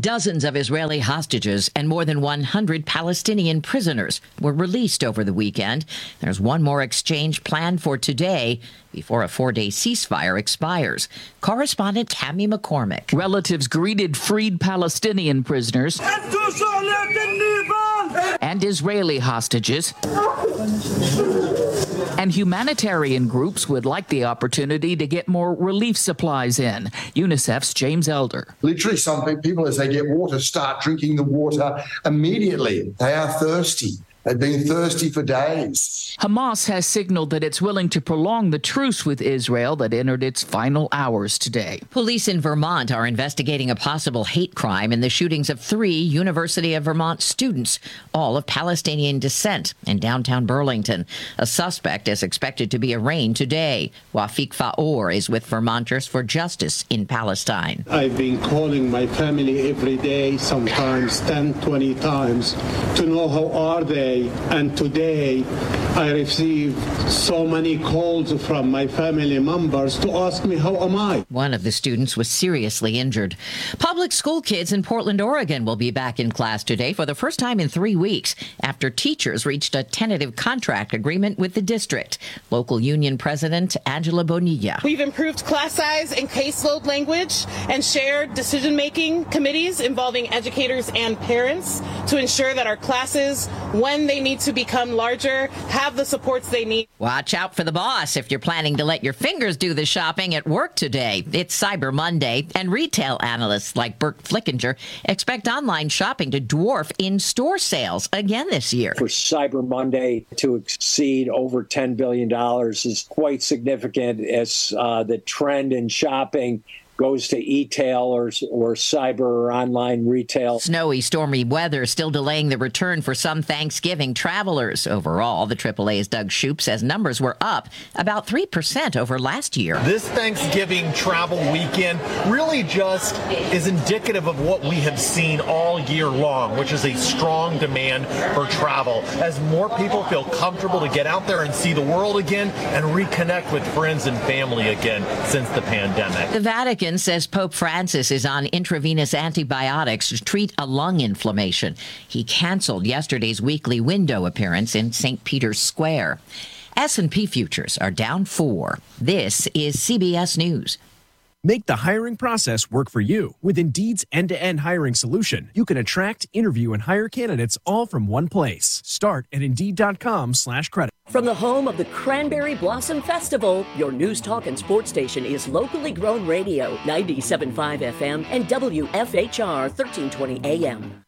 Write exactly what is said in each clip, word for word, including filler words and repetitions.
Dozens of Israeli hostages and more than one hundred Palestinian prisoners were released over the weekend. There's one more exchange planned for today before a four-day ceasefire expires. Correspondent Tammy McCormick. Relatives greeted freed Palestinian prisoners and Israeli hostages. And humanitarian groups would like the opportunity to get more relief supplies in. UNICEF's James Elder. Literally, some people, as they get water, start drinking the water immediately. They are thirsty. They've been thirsty for days. Hamas has signaled that it's willing to prolong the truce with Israel that entered its final hours today. Police in Vermont are investigating a possible hate crime in the shootings of three University of Vermont students, all of Palestinian descent, in downtown Burlington. A suspect is expected to be arraigned today. Wafik Faor is with Vermonters for Justice in Palestine. I've been calling my family every day, sometimes ten, twenty times, to know how are they. And today I received so many calls from my family members to ask me, how am I? One of the students was seriously injured. Public school kids in Portland, Oregon will be back in class today for the first time in three weeks after teachers reached a tentative contract agreement with the district. Local union president Angela Bonilla. We've improved class size and caseload language and shared decision-making committees involving educators and parents to ensure that our classes, when they need to become larger, have the supports they need. Watch out for the boss if you're planning to let your fingers do the shopping at work today. It's Cyber Monday, and retail analysts like Bert Flickinger expect online shopping to dwarf in-store sales again this year. For Cyber Monday to exceed over ten billion dollars is quite significant as uh, the trend in shopping goes to e-tailers or cyber or online retail. Snowy, stormy weather still delaying the return for some Thanksgiving travelers. Overall, the triple A's Doug Shoup says numbers were up about three percent over last year. This Thanksgiving travel weekend really just is indicative of what we have seen all year long, which is a strong demand for travel as more people feel comfortable to get out there and see the world again and reconnect with friends and family again since the pandemic. The Vatican says Pope Francis is on intravenous antibiotics to treat a lung inflammation. He canceled yesterday's weekly window appearance in Saint Peter's Square. S and P futures are down four. This is C B S News. Make the hiring process work for you. With Indeed's end-to-end hiring solution, you can attract, interview, and hire candidates all from one place. Start at Indeed.com slash credit. From the home of the Cranberry Blossom Festival, your news talk and sports station is locally grown radio, ninety-seven point five F M and W F H R thirteen twenty A M.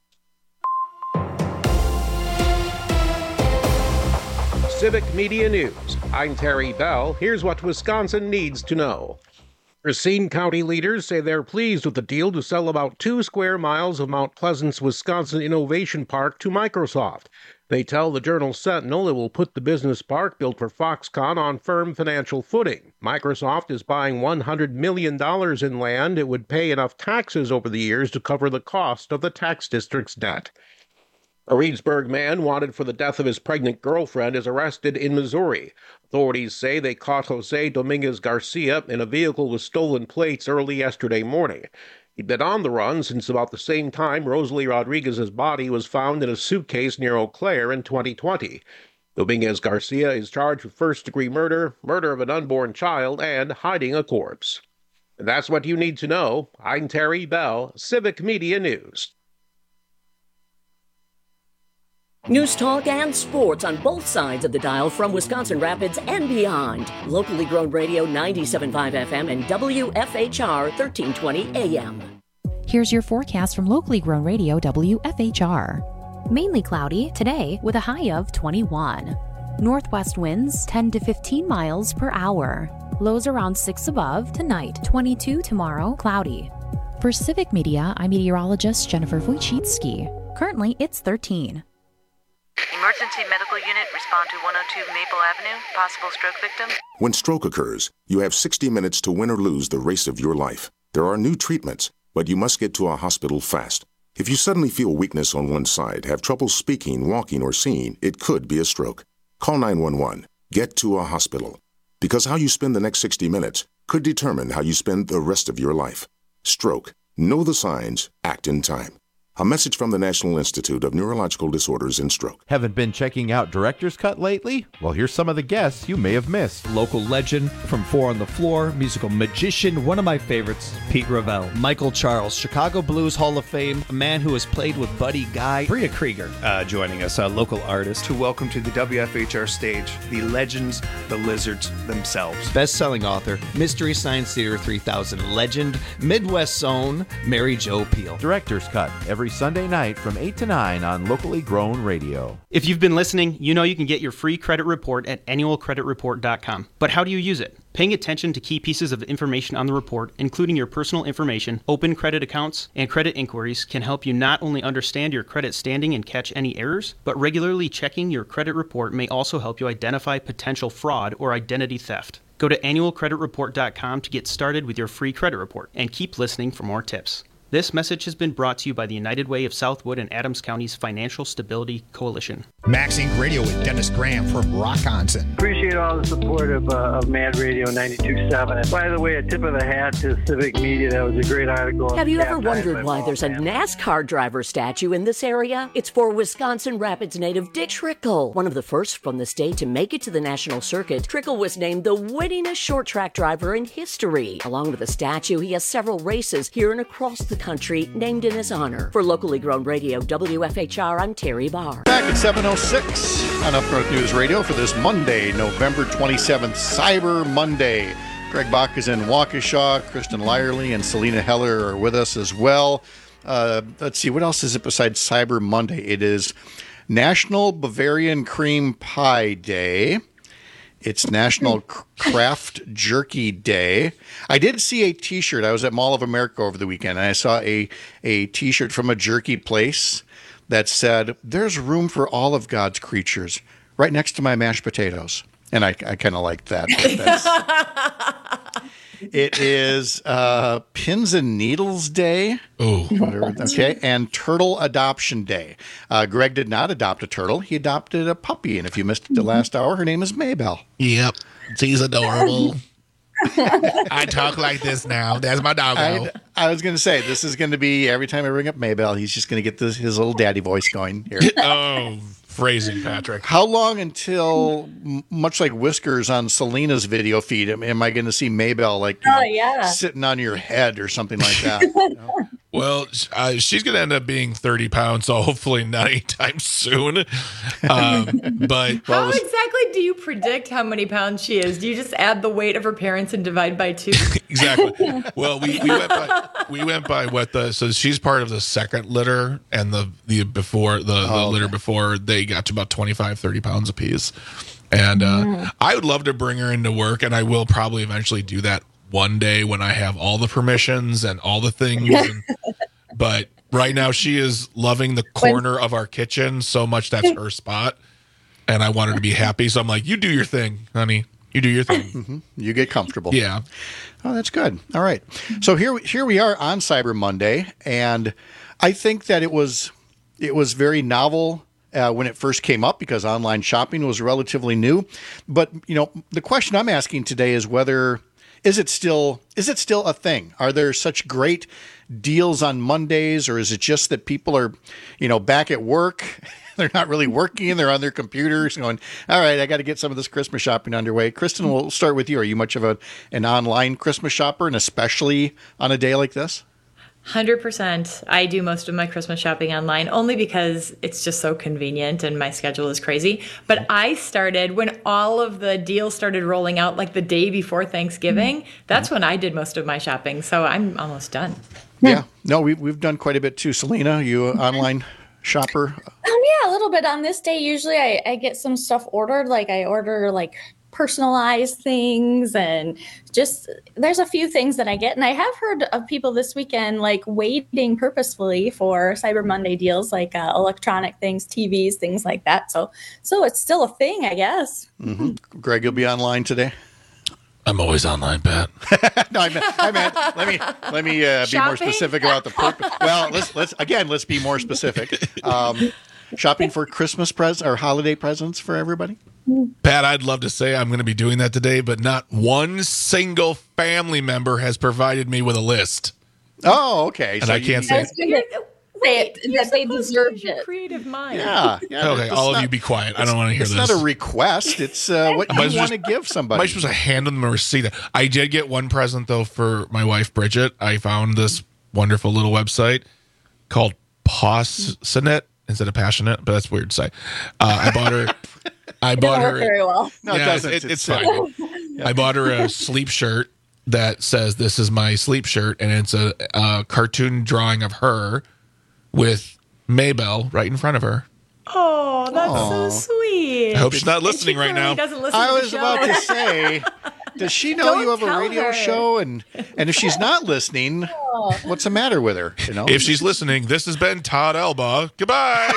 Civic Media News. I'm Terry Bell. Here's what Wisconsin needs to know. Racine County leaders say they're pleased with the deal to sell about two square miles of Mount Pleasant's Wisconsin Innovation Park to Microsoft. They tell the Journal Sentinel it will put the business park built for Foxconn on firm financial footing. Microsoft is buying one hundred million dollars in land. It would pay enough taxes over the years to cover the cost of the tax district's debt. A Reedsburg man wanted for the death of his pregnant girlfriend is arrested in Missouri. Authorities say they caught Jose Dominguez Garcia in a vehicle with stolen plates early yesterday morning. He'd been on the run since about the same time Rosalie Rodriguez's body was found in a suitcase near Eau Claire in twenty twenty. Dominguez Garcia is charged with first-degree murder, murder of an unborn child, and hiding a corpse. And that's what you need to know. I'm Terry Bell, Civic Media News. News talk and sports on both sides of the dial from Wisconsin Rapids and beyond. Locally grown radio ninety-seven point five F M and W F H R thirteen twenty A M. Here's your forecast from locally grown radio W F H R. Mainly cloudy today with a high of twenty-one. Northwest winds ten to fifteen miles per hour. Lows around six above tonight. twenty-two tomorrow, cloudy. For Civic Media, I'm meteorologist Jennifer Wojcicki. Currently, it's thirteen. Emergency medical unit, respond to one oh two Maple Avenue. Possible stroke victim. When stroke occurs, you have sixty minutes to win or lose the race of your life. There are new treatments, but you must get to a hospital fast. If you suddenly feel weakness on one side, have trouble speaking, walking, or seeing, it could be a stroke. Call nine one one. Get to a hospital. Because how you spend the next sixty minutes could determine how you spend the rest of your life. Stroke. Know the signs, act in time. A message from the National Institute of Neurological Disorders and Stroke. Haven't been checking out Director's Cut lately? Well, here's some of the guests you may have missed. Local legend from Four on the Floor, musical magician, one of my favorites, Pete Ravel. Michael Charles, Chicago Blues Hall of Fame, a man who has played with Buddy Guy. Bria Krieger uh, joining us, a local artist. To welcome to the W F H R stage, the legends, the lizards themselves. Best-selling author, Mystery Science Theater three thousand legend, Midwest's own Mary Jo Peil. Director's Cut, every Sunday night from eight to nine on Locally Grown Radio. If you've been listening, you know you can get your free credit report at annual credit report dot com. But how do you use it? Paying attention to key pieces of information on the report, including your personal information, open credit accounts, and credit inquiries, can help you not only understand your credit standing and catch any errors, but regularly checking your credit report may also help you identify potential fraud or identity theft. Go to annual credit report dot com to get started with your free credit report, and keep listening for more tips. This message has been brought to you by the United Way of Southwood and Adams County's Financial Stability Coalition. Max Incorporated. Radio with Dennis Graham from Rockonson. Appreciate all the support of, uh, of Mad Radio ninety-two point seven. And by the way, a tip of the hat to Civic Media. That was a great article. Have you ever wondered why there's a NASCAR driver statue in this area? It's for Wisconsin Rapids native Dick Trickle. One of the first from the state to make it to the national circuit, Trickle was named the winningest short track driver in history. Along with the statue, he has several races here and across the country named in his honor. For Locally Grown Radio, W F H R, I'm Terry Barr. Back at seven oh six on Up North News Radio for this Monday, November twenty-seventh, Cyber Monday. Greg Bach is in Waukesha. Kristen Lyerly and Selena Heller are with us as well. Uh, let's see, what else is it besides Cyber Monday? It is National Bavarian Cream Pie Day. It's National Craft Jerky Day. I did see a T-shirt. I was at Mall of America over the weekend, and I saw a, a T-shirt from a jerky place that said, "There's room for all of God's creatures," right next to my mashed potatoes. And I, I kind of liked that. It is uh, Pins and Needles Day. Oh. Okay. And Turtle Adoption Day. Uh, Greg did not adopt a turtle. He adopted a puppy. And if you missed the last hour, her name is Maybell. Yep. She's adorable. I talk like this now. That's my doggo. I, I was going to say, this is going to be, every time I bring up Maybell, he's just going to get this, his little daddy voice going here. Oh, phrasing, Patrick. How long until, much like Whiskers on Selena's video feed, am, am I going to see Maybell like you oh, know, yeah. sitting on your head or something like that? You know? Well, uh, she's going to end up being thirty pounds, so hopefully not anytime soon. Um, but How exactly do you predict how many pounds she is? Do you just add the weight of her parents and divide by two? Exactly. Well, we, we went by we went by what the so she's part of the second litter, and the the before the, the Oh, litter okay. before they got to about twenty-five, thirty pounds apiece. And uh, Mm. I would love to bring her into work, and I will probably eventually do that one day when I have all the permissions and all the things. And, but right now she is loving the corner of our kitchen so much. That's her spot. And I want her to be happy. So I'm like, you do your thing, honey. You do your thing. Mm-hmm. You get comfortable. Yeah. Oh, that's good. All right. So here, here we are on Cyber Monday, and I think that it was it was very novel uh, when it first came up because online shopping was relatively new. But you know, the question I'm asking today is whether is it still is it still a thing? Are there such great deals on Mondays, or is it just that people are, you know, back at work? They're not really working. They're on their computers going, all right, I got to get some of this Christmas shopping underway. Kristen, we'll start with you. Are you much of a, an online Christmas shopper, and especially on a day like this? one hundred percent. I do most of my Christmas shopping online only because it's just so convenient and my schedule is crazy. But I started when all of the deals started rolling out like the day before Thanksgiving. That's when I did most of my shopping. So I'm almost done. Yeah. No, we, we've done quite a bit too. Selena, you an online shopper? Um, yeah, a little bit on this day. Usually I, I get some stuff ordered. Like I order like personalized things, and just there's a few things that I get. And I have heard of people this weekend like waiting purposefully for Cyber Monday deals, like uh, electronic things, T Vs, things like that. So so it's still a thing, I guess. Mm-hmm. Greg, you'll be online today? I'm always online, Pat. No, I meant, I meant let me let me uh, be more specific about the purpose. Well, let's let's again let's be more specific. Um, shopping for Christmas presents or holiday presents for everybody. Pat, I'd love to say I'm going to be doing that today, but not one single family member has provided me with a list. Oh, okay. And I can't say. Say that they deserved it. Creative mind. Yeah. yeah Okay, all not, of you be quiet. I don't want to hear it's this. It's not a request. It's uh, what you want to give somebody. Am I supposed to hand them a receipt? I did get one present, though, for my wife, Bridget. I found this wonderful little website called Pawsonate instead of Passionate, but that's weird to say. Uh, I bought her... I It bought doesn't her... work very well. No, it yeah, doesn't. It, it's It's, uh, fine. I bought her a sleep shirt that says, "This is my sleep shirt," and it's a, a cartoon drawing of her with Maybell right in front of her. Oh, that's Aw. so sweet. I hope she's not listening right now. Doesn't listen I to the was show. about to say, does she know Don't you have a tell radio her. show? And and if she's not listening, what's the matter with her? You know, If she's listening, this has been Todd Elba. Goodbye.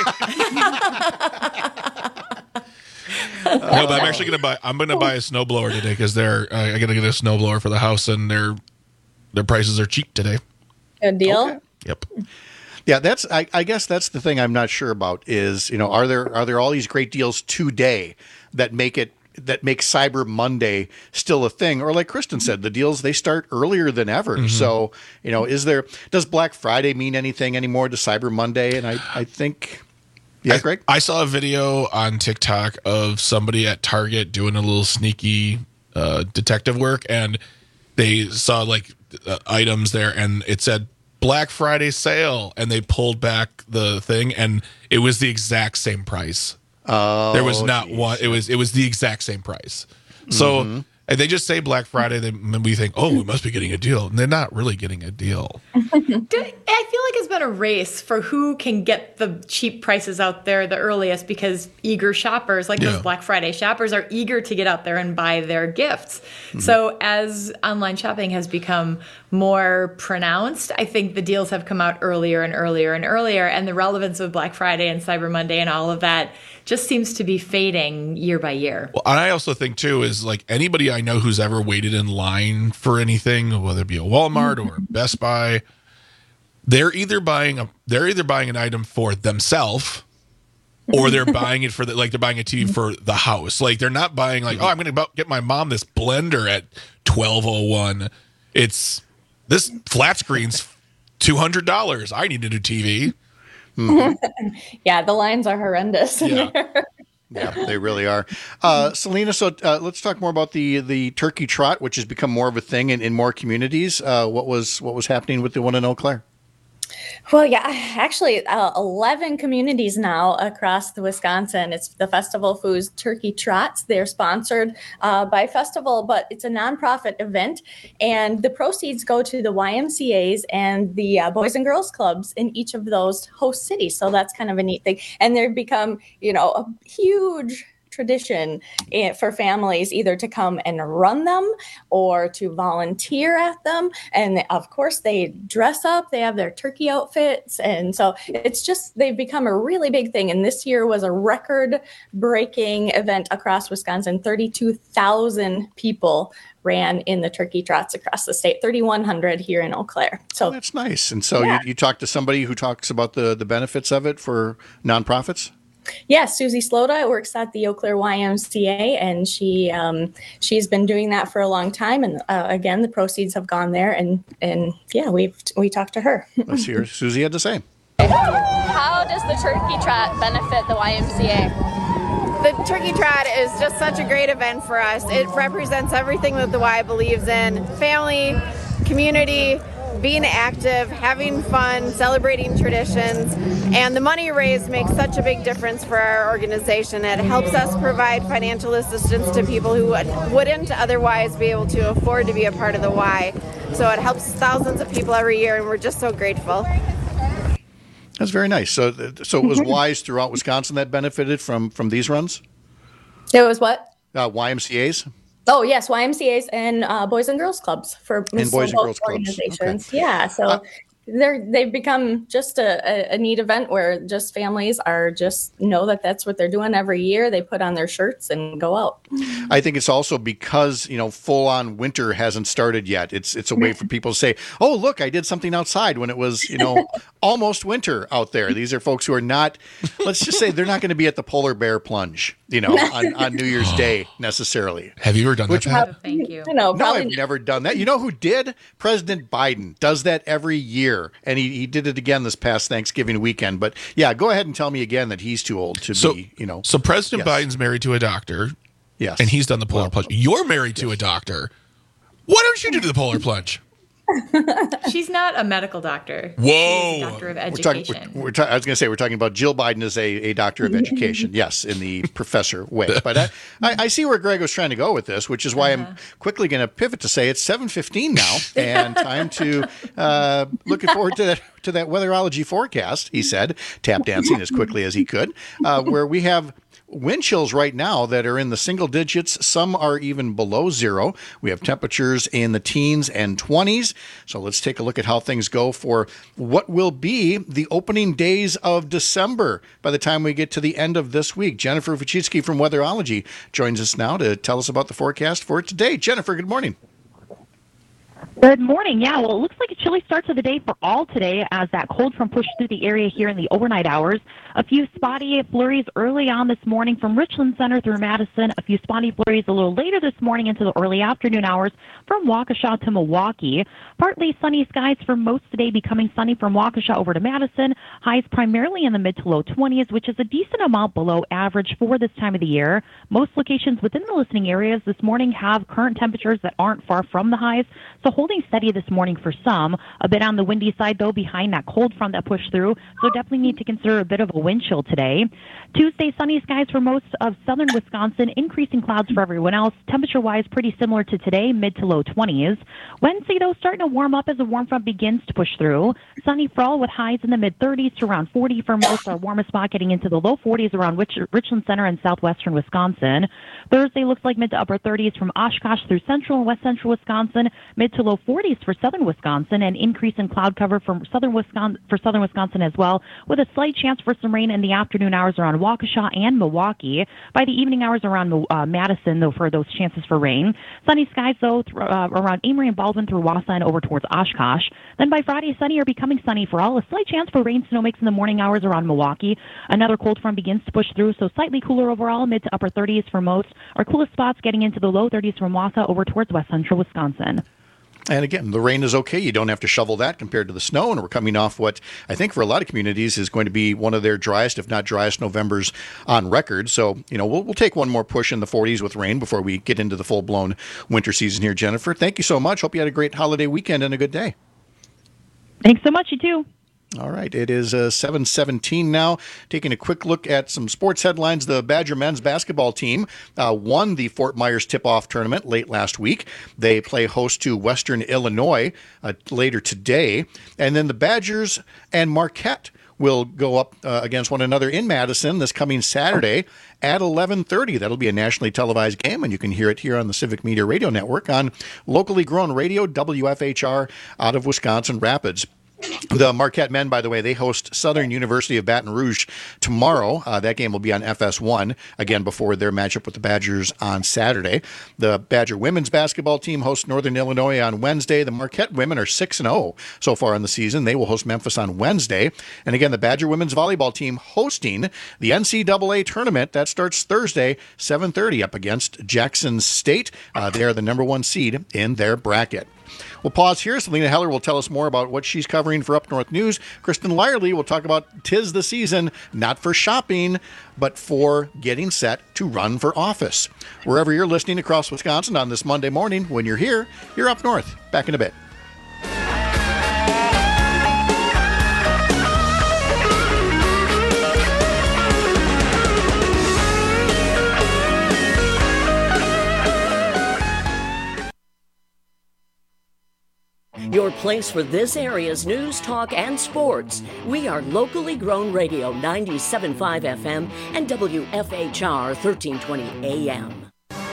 No, but I'm actually gonna buy. I'm gonna buy a snowblower today because they're. Uh, I gotta get a snowblower for the house, and their their prices are cheap today. Good deal. Okay. Yep. Yeah, that's. I, I guess that's the thing I'm not sure about is, you know, are there are there all these great deals today that make it that make Cyber Monday still a thing, or like Kristen said, the deals they start earlier than ever. Mm-hmm. So, you know, is there does Black Friday mean anything anymore to Cyber Monday? And I I think. Yeah, I, Greg? I saw a video on TikTok of somebody at Target doing a little sneaky uh, detective work, and they saw like uh, items there, and it said Black Friday sale, and they pulled back the thing, and it was the exact same price. Oh, there was not geez. one. It was it was the exact same price. So. Mm-hmm. And they just say Black Friday, then we think, oh, we must be getting a deal. And they're not really getting a deal. Do- I feel like it's been a race for who can get the cheap prices out there the earliest, because eager shoppers, like Yeah. those Black Friday shoppers, are eager to get out there and buy their gifts. So as online shopping has become more pronounced, I think the deals have come out earlier and earlier and earlier, and the relevance of Black Friday and Cyber Monday and all of that just seems to be fading year by year. Well, and I also think, too, is like anybody I know who's ever waited in line for anything, whether it be a Walmart or Best Buy, they're either buying a they're either buying an item for themselves, or they're buying it for the, like they're buying a T V for the house. Like they're not buying like, oh, I'm going to get my mom this blender at twelve oh one. It's this flat screen's two hundred dollars. I need a new T V. Mm-hmm. Yeah, the lines are horrendous. Yeah. Yeah, they really are. Uh, Selena, so uh, let's talk more about the the turkey trot, which has become more of a thing in, in more communities. Uh, what was what was happening with the one in Eau Claire? Well, yeah, actually, uh, eleven communities now across the Wisconsin. It's the Festival Foods Turkey Trots. They're sponsored uh, by Festival, but it's a nonprofit event, and the proceeds go to the Y M C As and the uh, Boys and Girls Clubs in each of those host cities. So that's kind of a neat thing, and they've become, you know, a huge tradition eh, for families either to come and run them or to volunteer at them. And of course, they dress up, they have their turkey outfits. And so it's just, they've become a really big thing. And this year was a record breaking event across Wisconsin. thirty-two thousand people ran in the turkey trots across the state, thirty-one hundred here in Eau Claire. So Oh, that's nice. And so Yeah. you, you talk to somebody who talks about the, the benefits of it for nonprofits? yeah, Susie Slota works at the Eau Claire Y M C A, and she um, she's been doing that for a long time. And uh, again, the proceeds have gone there, and and yeah, we've we talked to her. Let's hear what Susie had to say. How does the turkey trot benefit the Y M C A? The Turkey Trot is just such a great event for us. It represents everything that the Y believes in: family, community, being active, having fun, celebrating traditions. And the money raised makes such a big difference for our organization. It helps us provide financial assistance to people who wouldn't otherwise be able to afford to be a part of the Y. So it helps thousands of people every year, and we're just so grateful. That's very nice. So so it was Ys throughout Wisconsin that benefited from, from these runs? It was what? Uh, Y M C As? Oh, yes, Y M C As and uh, Boys and Girls Clubs for And Boys and both Girls Clubs. organizations. Okay. Yeah, so Uh, they're they've become just a, a, a neat event where just families are just know that that's what they're doing every year. They put on their shirts and go out. I think it's also because, you know, full on winter hasn't started yet. It's it's a way for people to say, oh, look, I did something outside when it was, you know, almost winter out there. These are folks who are not, let's just say they're not going to be at the polar bear plunge. you know, on, on New Year's Day necessarily. Have you ever done Which, that, Pat? Oh, thank you. No, No, probably I've not. never done that. You know who did? President Biden does that every year, and he, he did it again this past Thanksgiving weekend. But yeah, go ahead and tell me again that he's too old to So, be, you know. So President Yes. Biden's married to a doctor. Yes. And he's done the polar plunge. You're married to a doctor. Why don't you do the polar plunge? She's not a medical doctor. Whoa. She's a doctor of We're talking, education. we're, we're ta- I was going to say we're talking about Jill Biden as a, a doctor of education. Yes, in the professor way. But I, I, I see where Greg was trying to go with this, which is why Uh-huh. I'm quickly going to pivot to say it's seven fifteen now, and time to uh, looking forward to that to that weatherology forecast. He said, tap dancing as quickly as he could, uh, where we have wind chills right now that are in the single digits. Some are even below zero. We have temperatures in the teens and twenties. So let's take a look at how things go for what will be the opening days of December by the time we get to the end of this week. Jennifer Vuchitsky from Weatherology joins us now to tell us about the forecast for today. Jennifer, good morning. Good morning. Yeah, well, it looks like a chilly start to the day for all today as that cold front pushed through the area here in the overnight hours. A few spotty flurries early on this morning from Richland Center through Madison. A few spotty flurries a little later this morning into the early afternoon hours from Waukesha to Milwaukee. Partly sunny skies for most today, becoming sunny from Waukesha over to Madison. Highs primarily in the mid to low twenties, which is a decent amount below average for this time of the year. Most locations within the listening areas this morning have current temperatures that aren't far from the highs, so holding steady this morning for some. A bit on the windy side, though, behind that cold front that pushed through, so definitely need to consider a bit of a wind chill today. Tuesday, sunny skies for most of southern Wisconsin, increasing clouds for everyone else. Temperature-wise, pretty similar to today, mid to low twenties. Wednesday, though, starting to warm up as the warm front begins to push through. Sunny for all with highs in the mid-thirties to around forty for most. Our warmest spot getting into the low forties around Rich- Richland Center and southwestern Wisconsin. Thursday looks like mid to upper thirties from Oshkosh through central and west central Wisconsin, mid to low forties for southern Wisconsin, and increase in cloud cover from southern Wisconsin for southern Wisconsin as well, with a slight chance for some rain in the afternoon hours around Waukesha and Milwaukee. By the evening hours around uh, Madison, though, for those chances for rain. Sunny skies, though, th- uh, around Amory and Baldwin through Wausau and over towards Oshkosh. Then by Friday, sunny or becoming sunny for all. A slight chance for rain, snow mix in the morning hours around Milwaukee. Another cold front begins to push through, so slightly cooler overall, mid to upper thirties for most. Our coolest spots getting into the low thirties from Wausau over towards west central Wisconsin. And again, the rain is okay. You don't have to shovel that compared to the snow. And we're coming off what I think for a lot of communities is going to be one of their driest, if not driest, Novembers on record. So, you know, we'll, we'll take one more push in the forties with rain before we get into the full-blown winter season here, Jennifer. Thank you so much. Hope you had a great holiday weekend and a good day. Thanks so much. You too. All right, it is uh, seven seventeen now. Taking a quick look at some sports headlines. The Badger men's basketball team uh, won the Fort Myers tip-off tournament late last week. They play host to Western Illinois uh, later today. And then the Badgers and Marquette will go up uh, against one another in Madison this coming Saturday at eleven thirty. That'll be a nationally televised game, and you can hear it here on the Civic Media Radio Network on locally grown radio, W F H R, out of Wisconsin Rapids. The Marquette men, by the way, they host Southern University of Baton Rouge tomorrow. Uh, that game will be on F S one, again, before their matchup with the Badgers on Saturday. The Badger women's basketball team hosts Northern Illinois on Wednesday. The Marquette women are six and oh so far in the season. They will host Memphis on Wednesday. And again, the Badger women's volleyball team hosting the N C double A tournament. That starts Thursday, seven thirty, up against Jackson State. Uh, they are the number one seed in their bracket. We'll pause here. Selena Heller will tell us more about what she's covering for Up North News. Kristen Lyerly will talk about 'tis the season, not for shopping, but for getting set to run for office. Wherever you're listening across Wisconsin on this Monday morning, when you're here, you're Up North. Back in a bit. Your place for this area's news, talk, and sports. We are locally grown radio ninety-seven point five F M and W F H R thirteen twenty A M.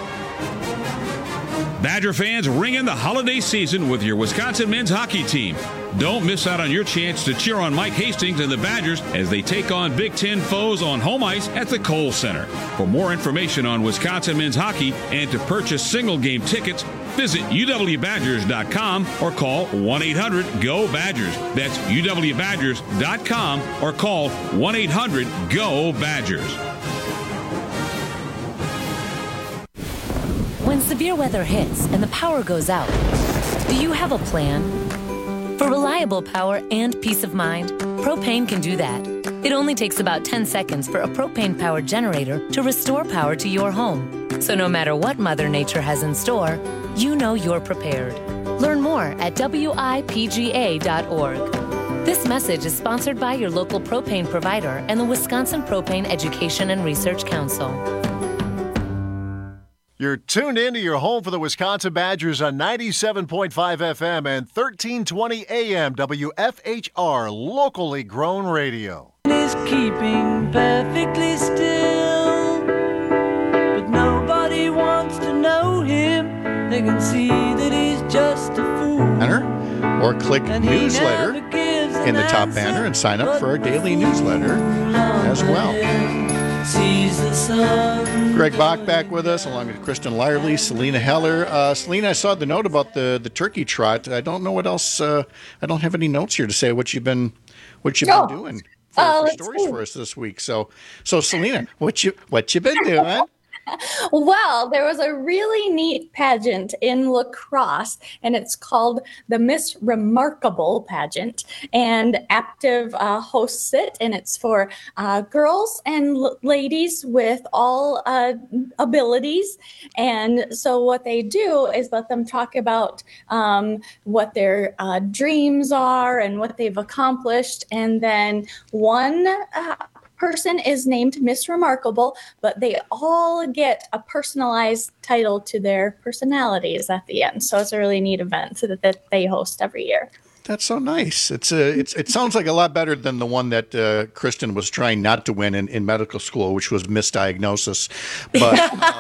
Badger fans, ring in the holiday season with your Wisconsin men's hockey team. Don't miss out on your chance to cheer on Mike Hastings and the Badgers as they take on Big Ten foes on home ice at the Kohl Center. For more information on Wisconsin men's hockey and to purchase single game tickets, visit U W Badgers dot com or call one eight hundred G O Badgers. That's U W Badgers dot com or call one eight hundred G O Badgers. When severe weather hits and the power goes out, do you have a plan? For reliable power and peace of mind, Propane can do that. It only takes about ten seconds for a propane-powered generator to restore power to your home. So no matter what Mother Nature has in store, you know you're prepared. Learn more at W I P G A dot org. This message is sponsored by your local propane provider and the Wisconsin Propane Education and Research Council. You're tuned into your home for the Wisconsin Badgers on ninety-seven point five F M and thirteen twenty A M W F H R, locally grown radio. Is keeping perfectly still, but nobody wants to know him. They can see that he's just a fool. Banner or click newsletter in the top banner and sign up for our daily newsletter as well. Sees the sun. Greg Bach back with us, along with Kristen Lyerly, Selena Heller. Uh, Selena, I saw the note about the, the turkey trot. I don't know what else. Uh, I don't have any notes here to say what you've been what you've Oh. been doing for, Oh, for let's stories see. for us this week. So, so Selena, what you what you been doing? Well, there was a really neat pageant in La Crosse, and it's called the Miss Remarkable pageant. And Active uh, hosts it, and it's for uh, girls and l- ladies with all uh, abilities. And so, what they do is let them talk about um, what their uh, dreams are and what they've accomplished, and then one. Uh, person is named Miss Remarkable, but they all get a personalized title to their personalities at the end. So it's a really neat event that, that they host every year. That's so nice. It's a, it's it sounds like a lot better than the one that uh, Kristen was trying not to win in, in medical school, which was misdiagnosis. But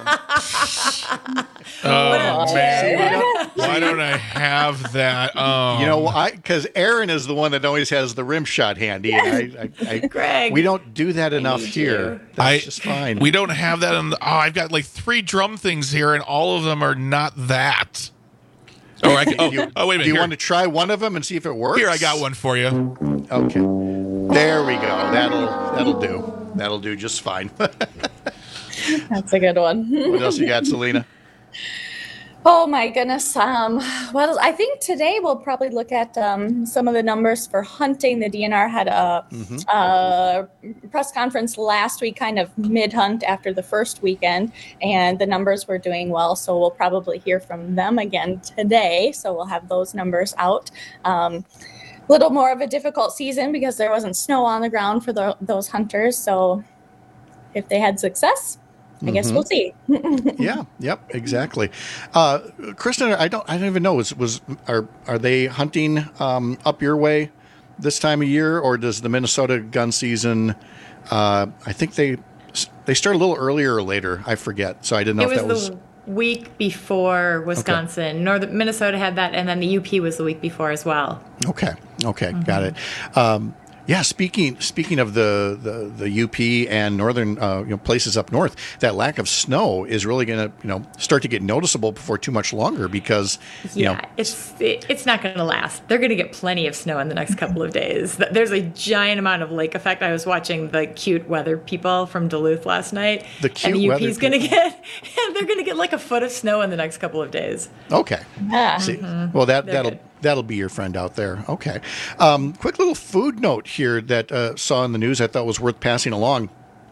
um, Oh, man. Why don't I have that? Um, you know, I because Aaron is the one that always has the rim shot handy, and I, I, I Greg, we don't do that enough here. That's I, just fine. We don't have that on the. Oh, I've got like three drum things here, and all of them are not that. Oh, I can, oh, you, oh, wait a minute. Do you Here. want to try one of them and see if it works? Here, I got one for you. Okay, there we go. That'll that'll do. That'll do just fine. That's a good one. What else you got, Selena? Oh my goodness. Um, well, I think today we'll probably look at um, some of the numbers for hunting. The D N R had a, Mhm. a press conference last week, kind of mid-hunt after the first weekend, and the numbers were doing well. So we'll probably hear from them again today. So we'll have those numbers out. Um, little more of a difficult season because there wasn't snow on the ground for the, those hunters. So if they had success, I guess Mhm. we'll see. Yeah. Yep. Exactly. Uh, Kristen, I don't. I don't even know. Was was are are they hunting um, up your way this time of year, or does the Minnesota gun season? Uh, I think they they start a little earlier or later. I forget. So I didn't know It if was that the was. week before Wisconsin. Northern Minnesota had that, and then the U P was the week before as well. Okay. Okay. Got it. Um, yeah. Speaking speaking of the, the, the U P and northern uh, you know, places up north, that lack of snow is really going to you know start to get noticeable before too much longer because you Yeah, know it's it, it's not going to last. They're going to get plenty of snow in the next couple of days. Th- There's a giant amount of lake effect. I was watching the cute weather people from Duluth last night. The cute and the weather U P's going to people. get they're going to get like a foot of snow in the next couple of days. Okay. Yeah. See, Mhm. well, that They're that'll good. that'll be your friend out there. Okay. Um, quick little food note here that uh, saw in the news I thought was worth passing along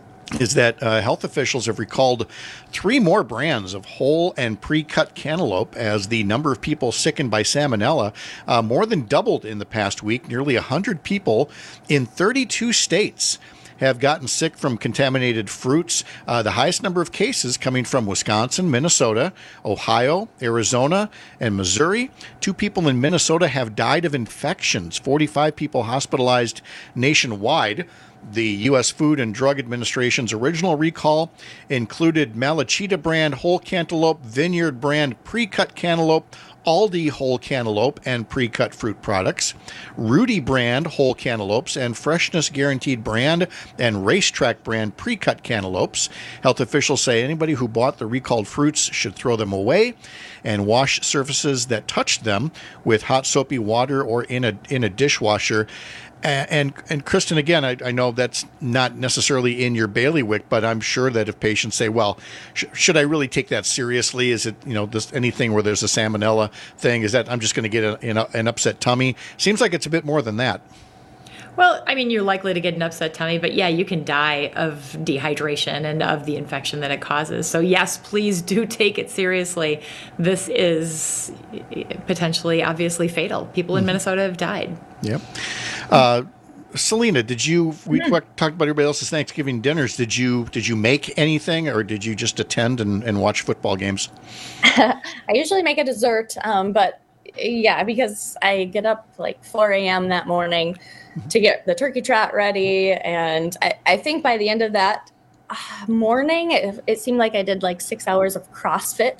is that uh, health officials have recalled three more brands of whole and pre-cut cantaloupe as the number of people sickened by salmonella uh, more than doubled in the past week. Nearly one hundred people in thirty-two states have gotten sick from contaminated fruits. Uh, the highest number of cases coming from Wisconsin, Minnesota, Ohio, Arizona, and Missouri. Two people in Minnesota have died of infections. forty-five people hospitalized nationwide. The U S Food and Drug Administration's original recall included Malachita brand whole cantaloupe, Vineyard brand pre-cut cantaloupe, Aldi whole cantaloupe and pre-cut fruit products, Rudy brand whole cantaloupes, and Freshness Guaranteed brand and Racetrack brand pre-cut cantaloupes. Health officials say anybody who bought the recalled fruits should throw them away and wash surfaces that touched them with hot soapy water or in a in a dishwasher. And, and and Kristen, again, I, I know that's not necessarily in your bailiwick, but I'm sure that if patients say, "Well, sh- should I really take that seriously? Is it, you know, this anything where there's a salmonella thing? Is that I'm just going to get a, an, an upset tummy?" Seems like it's a bit more than that. Well, I mean, you're likely to get an upset tummy, but yeah, you can die of dehydration and of the infection that it causes. So yes, please do take it seriously. This is potentially, obviously fatal. People in mm-hmm. Minnesota have died. Yep. Uh, Selena, did you? We mm-hmm. talked about everybody else's Thanksgiving dinners. Did you? Did you make anything, or did you just attend and, and watch football games? I usually make a dessert, um, but yeah, because I get up like four a.m. that morning to get the turkey trot ready, and I, I think by the end of that uh, morning, it, it seemed like I did like six hours of CrossFit,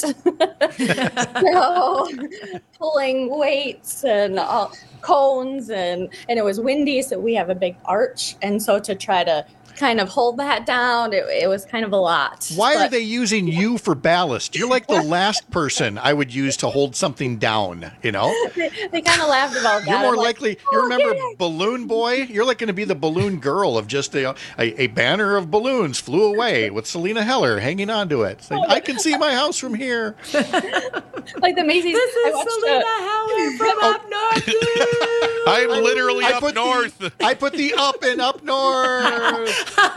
so pulling weights and all. cones and and it was windy, so we have a big arch, and so to try to kind of hold that down, it, it was kind of a lot. Why but, are they using you for ballast? You're like the last person I would use to hold something down, you know? They, they kind of laughed about that. You're more I'm likely, like, you oh, remember yeah. Balloon Boy? You're like going to be the balloon girl of just a, a, a banner of balloons flew away with Selena Heller hanging onto it. Saying, I can see my house from here. Like the Macy's. This is I Selena a, Heller from oh. up north. I'm literally I up put north. The, I put the up and up north.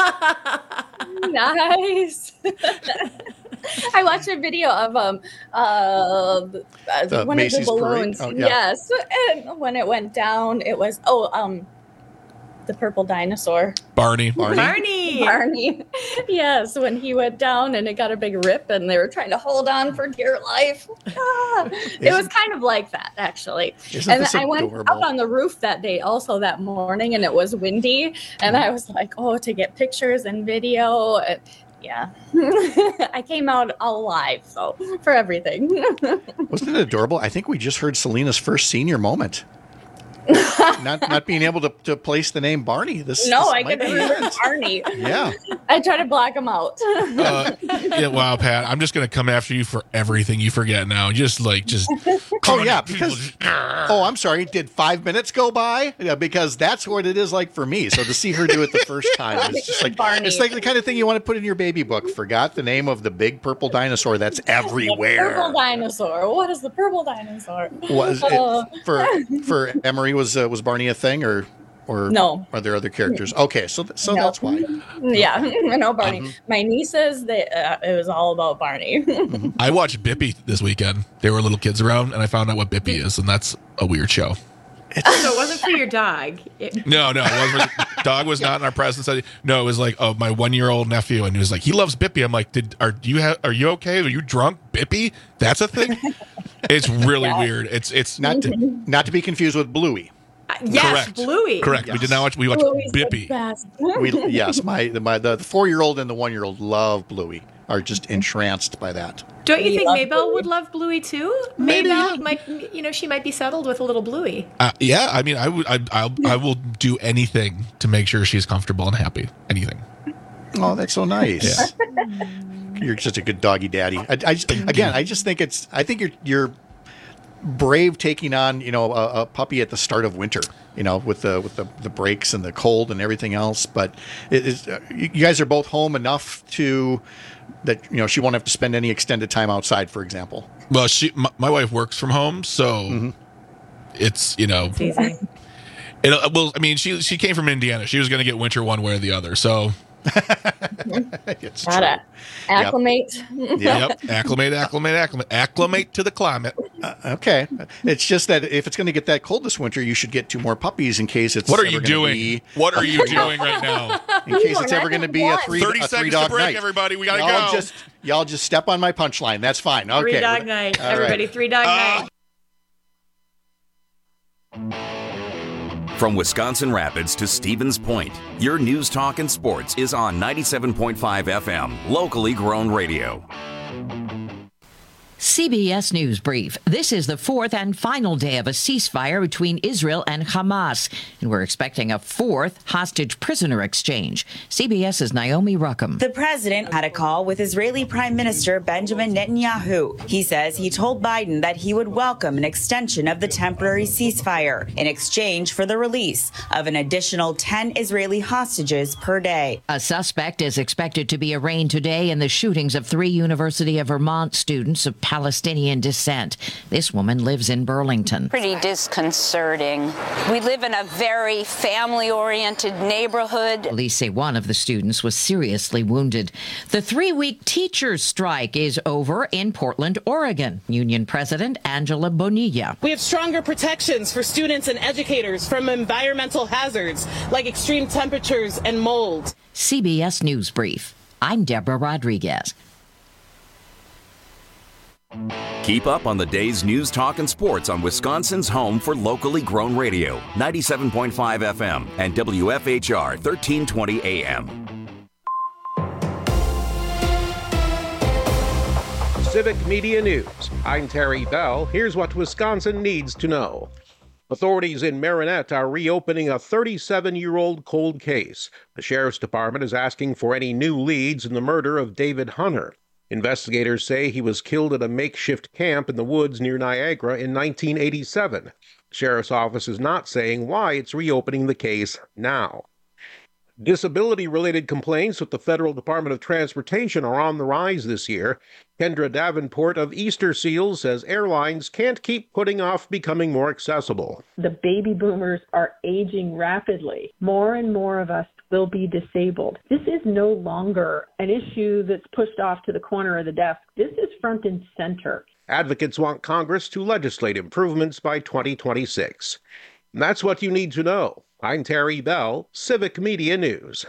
Nice. I watched a video of um uh the one Macy's of the balloons. Oh, yeah. Yes, and when it went down, it was oh um the purple dinosaur. Barney. Barney. Barney. Barney. Yes, when he went down and it got a big rip, and they were trying to hold on for dear life. Ah, it was kind of like that, actually. And I went adorable? up on the roof that day, also that morning, and it was windy, and I was like, oh, to get pictures and video. And, yeah, I came out alive, so for everything. Wasn't it adorable? I think we just heard Selena's first senior moment. not not being able to, to place the name Barney. This no, this I might could be remember it. Barney. Yeah. I try to block him out. uh, yeah, wow, Pat, I'm just going to come after you for everything you forget now. Just like, just. Oh, yeah, because. Oh, I'm sorry. Did five minutes go by? Yeah, because that's what it is like for me. So to see her do it the first time, it's just like. Barney. It's like the kind of thing you want to put in your baby book. Forgot the name of the big purple dinosaur that's everywhere. The purple dinosaur. What is the purple dinosaur? Was Uh, it for for Emery? Was uh, was Barney a thing, or or No. Are there other characters? Okay, so th- so No. that's why. Yeah, no Barney. Um, My nieces, they uh, it was all about Barney. I watched Bippy this weekend. There were little kids around, and I found out what Bippy is, and that's a weird show. So it wasn't for your dog. It- No, no, it wasn't. Dog was not in our presence. No, it was like, oh, my one-year-old nephew, and he was like, he loves Bippy. I'm like, did are you have? Are you okay? Are you drunk? Bippy? That's a thing. It's really Yeah. weird. It's it's Not to, not to be confused with Bluey. Uh, yes, correct. Bluey. Correct. Yes. We did not watch. We watched Bluey's the Bippy. best. We, yes, my the, my the four-year-old and the one-year-old love Bluey. Are just entranced by that. Don't you We think love Maybelle Bluey. would love Bluey too? Maybe, Maybelle yeah. might, you know, she might be settled with a little Bluey. Uh, yeah, I mean, I would. I, I'll. I will do anything to make sure she's comfortable and happy. Anything. Oh, that's so nice. You're such a good doggy daddy. I, I just- again, I just think it's. I think you're you're brave taking on you know a, a puppy at the start of winter. You know, with the with the, the breaks and the cold and everything else. But it is. Uh, you guys are both home enough to that you know she won't have to spend any extended time outside, for example. Well, she. My, my wife works from home, so Mm-hmm. it's you know. It's easy. It, uh, well, I mean, she she came from Indiana. She was going to get winter one way or the other. So. It's Gotta true. acclimate. Yep. Yep. Acclimate, acclimate, acclimate, acclimate to the climate. Uh, okay. It's just that if it's going to get that cold this winter, you should get two more puppies in case it's. What are ever you gonna doing? Be, What are you doing right now? in case Come it's on, ever I going to did be a one. three Thirty a three seconds dog to break, night. everybody. We gotta y'all go. Just y'all just step on my punchline. That's fine. Okay. Three dog night. All right. Everybody, three dog Uh, night. From Wisconsin Rapids to Stevens Point, your news, talk, and sports is on ninety-seven point five F M, locally grown radio. C B S News Brief. This is the fourth and final day of a ceasefire between Israel and Hamas, and we're expecting a fourth hostage prisoner exchange. CBS's Naomi Ruckham. The president had a call with Israeli Prime Minister Benjamin Netanyahu. He says he told Biden that he would welcome an extension of the temporary ceasefire in exchange for the release of an additional ten Israeli hostages per day. A suspect is expected to be arraigned today in the shootings of three University of Vermont students of Palestinian descent. This woman lives in Burlington. Pretty disconcerting. We live in a very family-oriented neighborhood. Police say one of the students was seriously wounded. The three-week teachers' strike is over in Portland, Oregon. Union President Angela Bonilla. We have stronger protections for students and educators from environmental hazards like extreme temperatures and mold. C B S News Brief. I'm Deborah Rodriguez. Keep up on the day's news, talk, and sports on Wisconsin's home for locally grown radio, ninety-seven point five F M and W F H R thirteen twenty A M. Civic Media News. I'm Terry Bell. Here's what Wisconsin needs to know. Authorities in Marinette are reopening a thirty-seven-year-old cold case. The Sheriff's Department is asking for any new leads in the murder of David Hunter. Investigators say he was killed at a makeshift camp in the woods near Niagara in nineteen eighty-seven. The Sheriff's Office is not saying why it's reopening the case now. Disability-related complaints with the Federal Department of Transportation are on the rise this year. Kendra Davenport of Easter Seals says airlines can't keep putting off becoming more accessible. The baby boomers are aging rapidly. More and more of us will be disabled. This is no longer an issue that's pushed off to the corner of the desk. This is front and center. Advocates want Congress to legislate improvements by twenty twenty-six. And that's what you need to know. I'm Terry Bell, Civic Media News.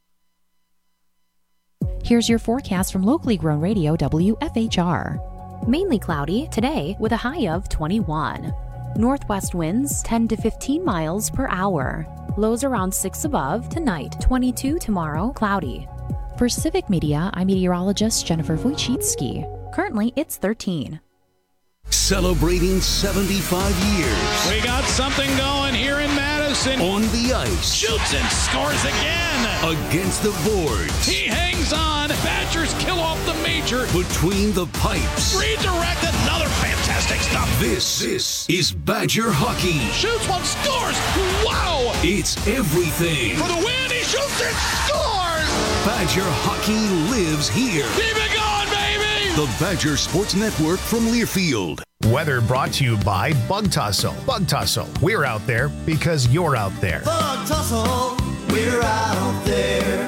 Here's your forecast from locally grown radio W F H R. Mainly cloudy today with a high of twenty-one. Northwest winds ten to fifteen miles per hour. Lows around six above tonight, twenty-two tomorrow, cloudy. For Civic Media, I'm meteorologist Jennifer Wojcicki. Currently, it's thirteen. Celebrating seventy-five years. We got something going here in Madison. On the ice. Shoots and scores again. Against the boards. He hangs on. Badgers kill off the major. Between the pipes. Redirect, another fantastic stop. This, this is Badger hockey. Shoots one, scores. Wow. It's everything. For the win, he shoots and scores. Badger hockey lives here. Keep it going, baby. The Badger Sports Network from Learfield. Weather brought to you by Bug Tussle. Bug Tussle. We're out there because you're out there. Bug Tussle. We're out there.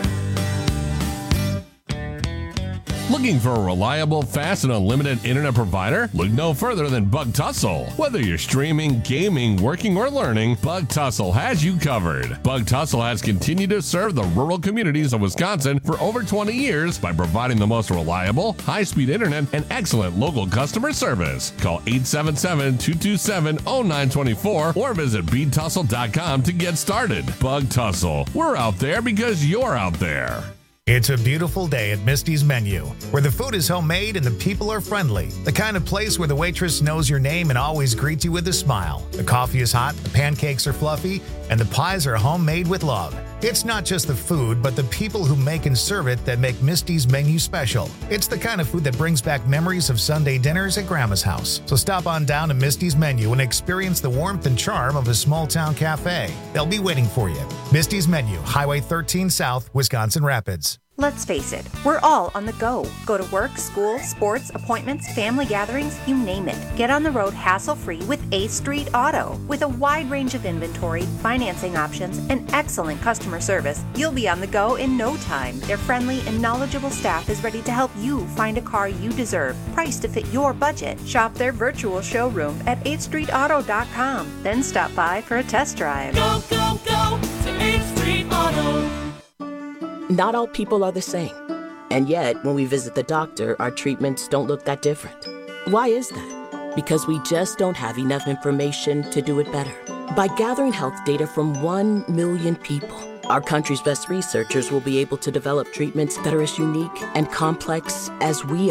Looking for a reliable, fast, and unlimited internet provider? Look no further than Bug Tussle. Whether you're streaming, gaming, working, or learning, Bug Tussle has you covered. Bug Tussle has continued to serve the rural communities of Wisconsin for over twenty years by providing the most reliable, high-speed internet and excellent local customer service. Call eight seven seven, two two seven, zero nine two four or visit bead tussle dot com to get started. Bug Tussle. We're out there because you're out there. It's a beautiful day at Misty's Menu, where the food is homemade and the people are friendly. The kind of place where the waitress knows your name and always greets you with a smile. The coffee is hot, the pancakes are fluffy, and the pies are homemade with love. It's not just the food, but the people who make and serve it that make Misty's Menu special. It's the kind of food that brings back memories of Sunday dinners at Grandma's house. So stop on down to Misty's Menu and experience the warmth and charm of a small-town cafe. They'll be waiting for you. Misty's Menu, Highway thirteen South, Wisconsin Rapids. Let's face it, we're all on the go. Go to work, school, sports, appointments, family gatherings, you name it. Get on the road hassle-free with eighth Street Auto. With a wide range of inventory, financing options, and excellent customer service, you'll be on the go in no time. Their friendly and knowledgeable staff is ready to help you find a car you deserve, priced to fit your budget. Shop their virtual showroom at eighth street auto dot com. Then stop by for a test drive. Go, go, go to eighth Street Auto. Not all people are the same. And yet, when we visit the doctor, our treatments don't look that different. Why is that? Because we just don't have enough information to do it better. By gathering health data from one million people, our country's best researchers will be able to develop treatments that are as unique and complex as we are.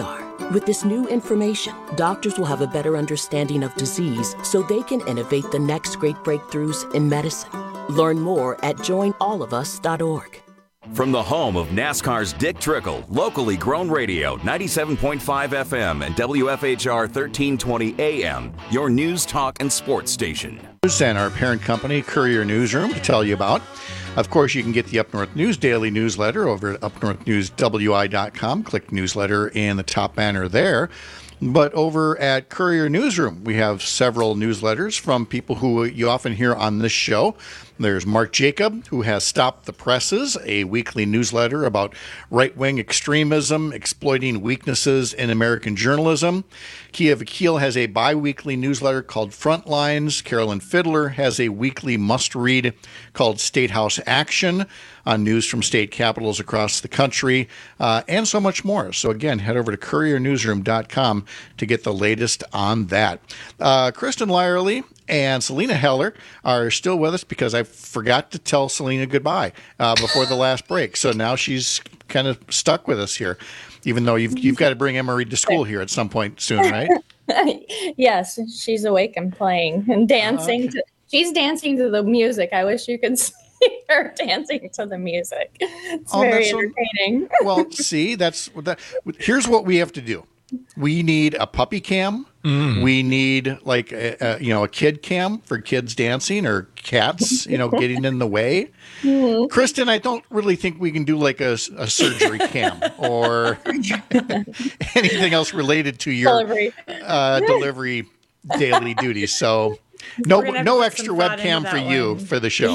With this new information, doctors will have a better understanding of disease so they can innovate the next great breakthroughs in medicine. Learn more at join all of us dot org. From the home of NASCAR's Dick Trickle, locally grown radio, ninety-seven point five F M and W F H R thirteen twenty A M, your news, talk, and sports station. And our parent company, Courier Newsroom, to tell you about. Of course, you can get the Up North News daily newsletter over at up north news w i dot com. Click newsletter in the top banner there. But over at Courier Newsroom, we have several newsletters from people who you often hear on this show. There's Mark Jacob, who has Stop the Presses, a weekly newsletter about right-wing extremism, exploiting weaknesses in American journalism. Kia Vakil has a bi-weekly newsletter called Frontlines. Carolyn Fiddler has a weekly must-read called State House Action on news from state capitals across the country, uh, and so much more. So again, head over to courier newsroom dot com to get the latest on that. Uh, Kristen Lyerly and Selena Heller are still with us because I forgot to tell Selena goodbye uh, before the last break. So now she's kind of stuck with us here, even though you've you've got to bring Emma Reed to school here at some point soon, right? Yes, she's awake and playing and dancing. Okay. To, she's dancing to the music. I wish you could see her dancing to the music. It's Oh, very that's so- entertaining. Well, see, that's that. Here's what we have to do. We need a puppy cam. Mm. We need like a, a, you know a kid cam for kids dancing or cats, you know, getting in the way. Mhm. Kristen, I don't really think we can do like a, a surgery cam or anything else related to your Delivery. uh, delivery daily duties. So no We're gonna have no to put extra some thought webcam into for that you one. for the show.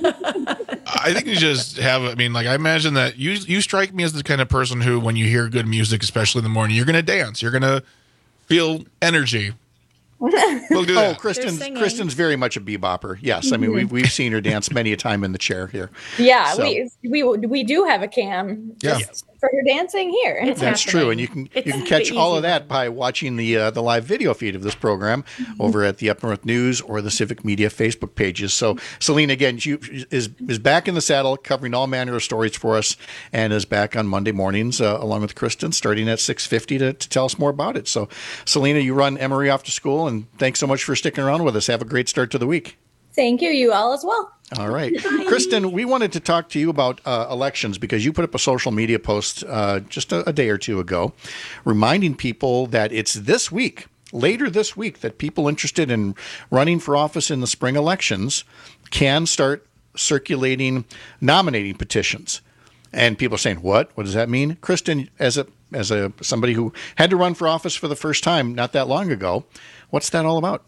I think you just have, I mean, like, I imagine that you you strike me as the kind of person who, when you hear good music, especially in the morning, you're going to dance. You're going to feel energy. We'll do Oh, that. Kristen's singing. Kristen's very much a bebopper. Yes, I mean we've we've seen her dance many a time in the chair here. Yeah, So- we we we do have a cam Yeah. just for her dancing here. It's That's happening. true, and you can It's you can the catch all easy of that by watching the uh, the live video feed of this program over at the Up North News or the Civic Media Facebook pages. So Selena again she is is back in the saddle, covering all manner of stories for us, and is back on Monday mornings uh, along with Kristen, starting at six fifty to, to tell us more about it. So Selena, you run Emery off to school, and thanks so much for sticking around with us. Have a great start to the week. Thank you, you all as well. All right. Kristen, we wanted to talk to you about uh, elections because you put up a social media post uh, just a, a day or two ago reminding people that it's this week, later this week, that people interested in running for office in the spring elections can start circulating nominating petitions. And people are saying, what? What does that mean? Kristen, as a as a somebody who had to run for office for the first time not that long ago, what's that all about?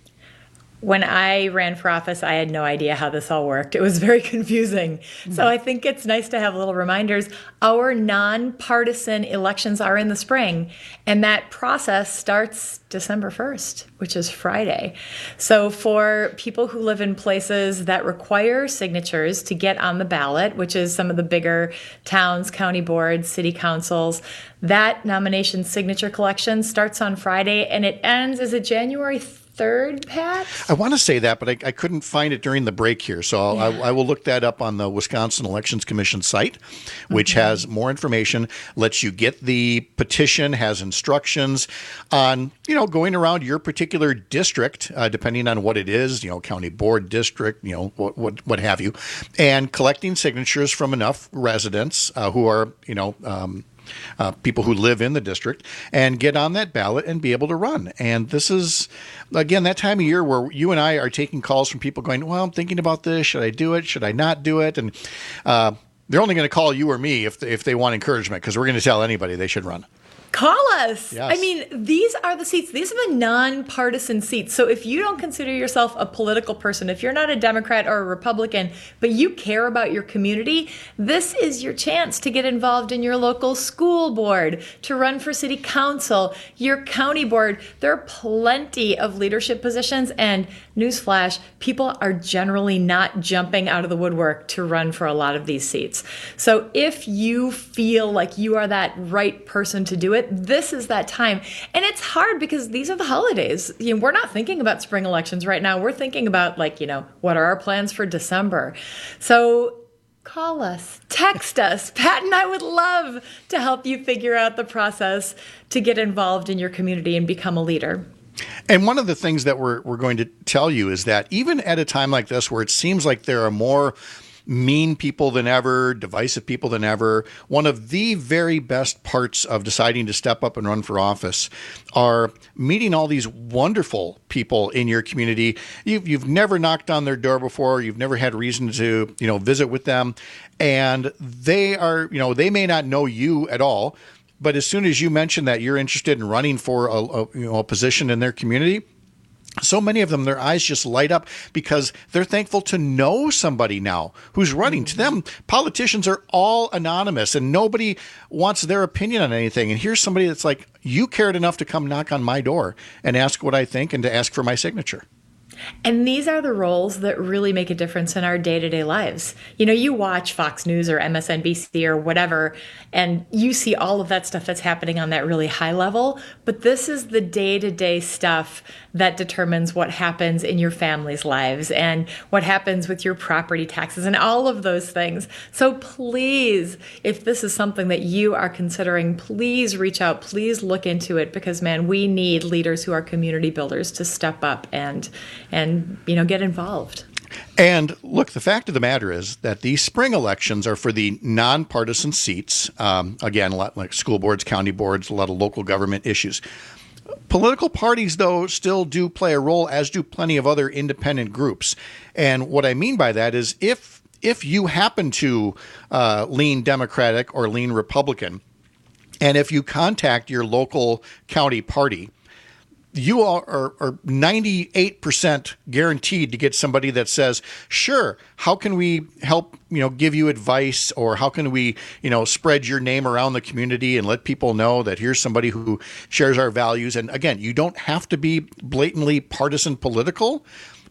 When I ran for office, I had no idea how this all worked. It was very confusing. So I think it's nice to have little reminders. Our nonpartisan elections are in the spring, and that process starts December first, which is Friday. So for people who live in places that require signatures to get on the ballot, which is some of the bigger towns, county boards, city councils, that nomination signature collection starts on Friday, and it ends, is it January third, Pat? I want to say that, but I, I couldn't find it during the break here. So I'll, I, I will look that up on the Wisconsin Elections Commission site, which Okay. has more information, lets you get the petition, has instructions on, you know, going around your particular district, uh, depending on what it is, you know, county board district, you know, what, what, what have you, and collecting signatures from enough residents uh, who are, you know, um, Uh, people who live in the district and get on that ballot and be able to run. And this is, again, that time of year where you and I are taking calls from people going, well, I'm thinking about this. Should I do it? Should I not do it? And uh, they're only going to call you or me if, if they want encouragement, because we're going to tell anybody they should run. Call us. Yes. I mean, these are the seats. These are the nonpartisan seats. So if you don't consider yourself a political person, if you're not a Democrat or a Republican, but you care about your community, this is your chance to get involved in your local school board, to run for city council, your county board. There are plenty of leadership positions, and newsflash, people are generally not jumping out of the woodwork to run for a lot of these seats. So if you feel like you are that right person to do it, this is that time. And it's hard because these are the holidays. You know, we're not thinking about spring elections right now. We're thinking about, like, you know, what are our plans for December? So call us, text us. Pat and I would love to help you figure out the process to get involved in your community and become a leader. And one of the things that we're we're going to tell you is that even at a time like this where it seems like there are more mean people than ever, divisive people than ever, one of the very best parts of deciding to step up and run for office are meeting all these wonderful people in your community. You've, you've never knocked on their door before. You've never had reason to, you know, visit with them. And they are, you know, they may not know you at all, but as soon as you mention that you're interested in running for a, a you know, a position in their community, so many of them, their eyes just light up because they're thankful to know somebody now who's running. To them, politicians are all anonymous and nobody wants their opinion on anything. And here's somebody that's like, you cared enough to come knock on my door and ask what I think and to ask for my signature. And these are the roles that really make a difference in our day-to-day lives. You know, you watch Fox News or M S N B C or whatever, and you see all of that stuff that's happening on that really high level. But this is the day-to-day stuff that determines what happens in your family's lives and what happens with your property taxes and all of those things. So please, if this is something that you are considering, please reach out. Please look into it because, man, we need leaders who are community builders to step up and and, you know, get involved. And look, the fact of the matter is that these spring elections are for the nonpartisan seats. Um, again, a lot like school boards, county boards, a lot of local government issues. Political parties, though, still do play a role, as do plenty of other independent groups. And what I mean by that is if if you happen to uh, lean Democratic or lean Republican, and if you contact your local county party, you are, are ninety-eight percent guaranteed to get somebody that says, sure, how can we help, you know, give you advice, or how can we, you know, spread your name around the community and let people know that here's somebody who shares our values. And again, you don't have to be blatantly partisan political,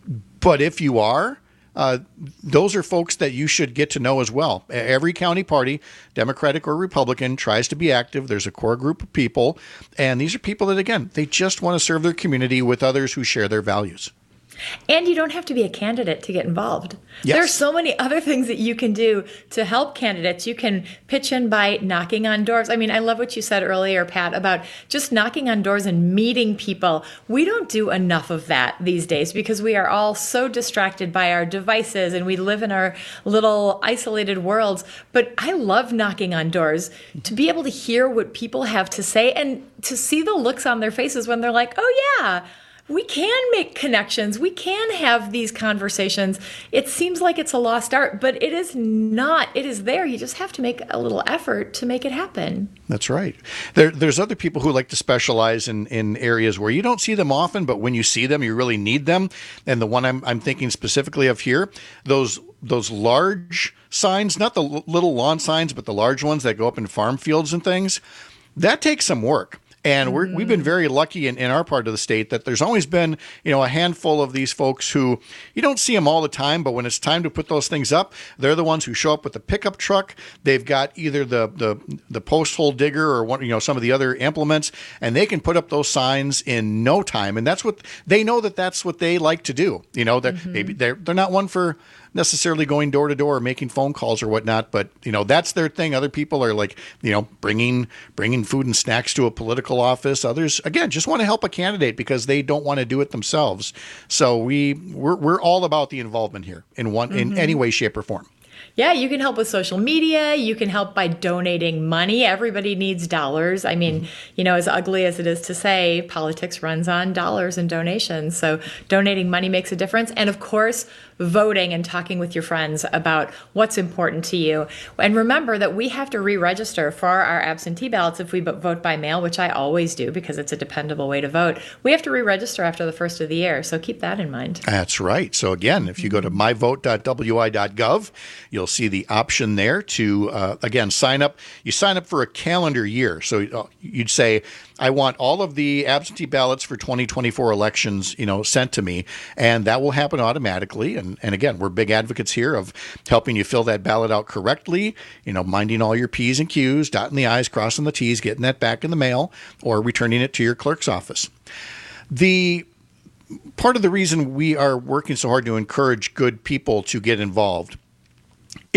but if you are, Uh, those are folks that you should get to know as well. Every county party, Democratic or Republican, tries to be active. There's a core group of people. And these are people that, again, they just want to serve their community with others who share their values. And you don't have to be a candidate to get involved. Yes. There are so many other things that you can do to help candidates. You can pitch in by knocking on doors. I mean, I love what you said earlier, Pat, about just knocking on doors and meeting people. We don't do enough of that these days because we are all so distracted by our devices and we live in our little isolated worlds. But I love knocking on doors to be able to hear what people have to say and to see the looks on their faces when they're like, oh, yeah, we can make connections. We can have these conversations. It seems like it's a lost art, but it is not. It is there. You just have to make a little effort to make it happen. That's right. There, there's other people who like to specialize in, in areas where you don't see them often, but when you see them, you really need them. And the one I'm, I'm thinking specifically of here, those those large signs, not the l- little lawn signs, but the large ones that go up in farm fields and things, that takes some work. And we're, we've been very lucky in, in our part of the state that there's always been, you know, a handful of these folks who you don't see them all the time, but when it's time to put those things up, they're the ones who show up with the pickup truck. They've got either the the, the post hole digger or one, you know, some of the other implements, and they can put up those signs in no time. And that's what they know that that's what they like to do. You know, they're mm-hmm. maybe they're they're not one for necessarily going door to door or making phone calls or whatnot, but you know, that's their thing. Other people are like, you know, bringing bringing food and snacks to a political office. Others, again, just want to help a candidate because they don't want to do it themselves. So we we're, we're all about the involvement here in one mm-hmm. in any way, shape, or form. Yeah, you can help with social media. You can help by donating money. Everybody needs dollars. I mean, you know, as ugly as it is to say, politics runs on dollars and donations. So donating money makes a difference. And of course, voting and talking with your friends about what's important to you. And remember that we have to re-register for our absentee ballots if we vote by mail, which I always do because it's a dependable way to vote. We have to re-register after the first of the year. So keep that in mind. That's right. So again, if you go to my vote dot w i dot gov, you'll see the option there to, uh, again, sign up. You sign up for a calendar year. So uh, you'd say, I want all of the absentee ballots for twenty twenty-four elections, you know, sent to me, and that will happen automatically. And, and again, we're big advocates here of helping you fill that ballot out correctly, you know, minding all your P's and Q's, dotting the I's, crossing the T's, getting that back in the mail, or returning it to your clerk's office. The part of the reason we are working so hard to encourage good people to get involved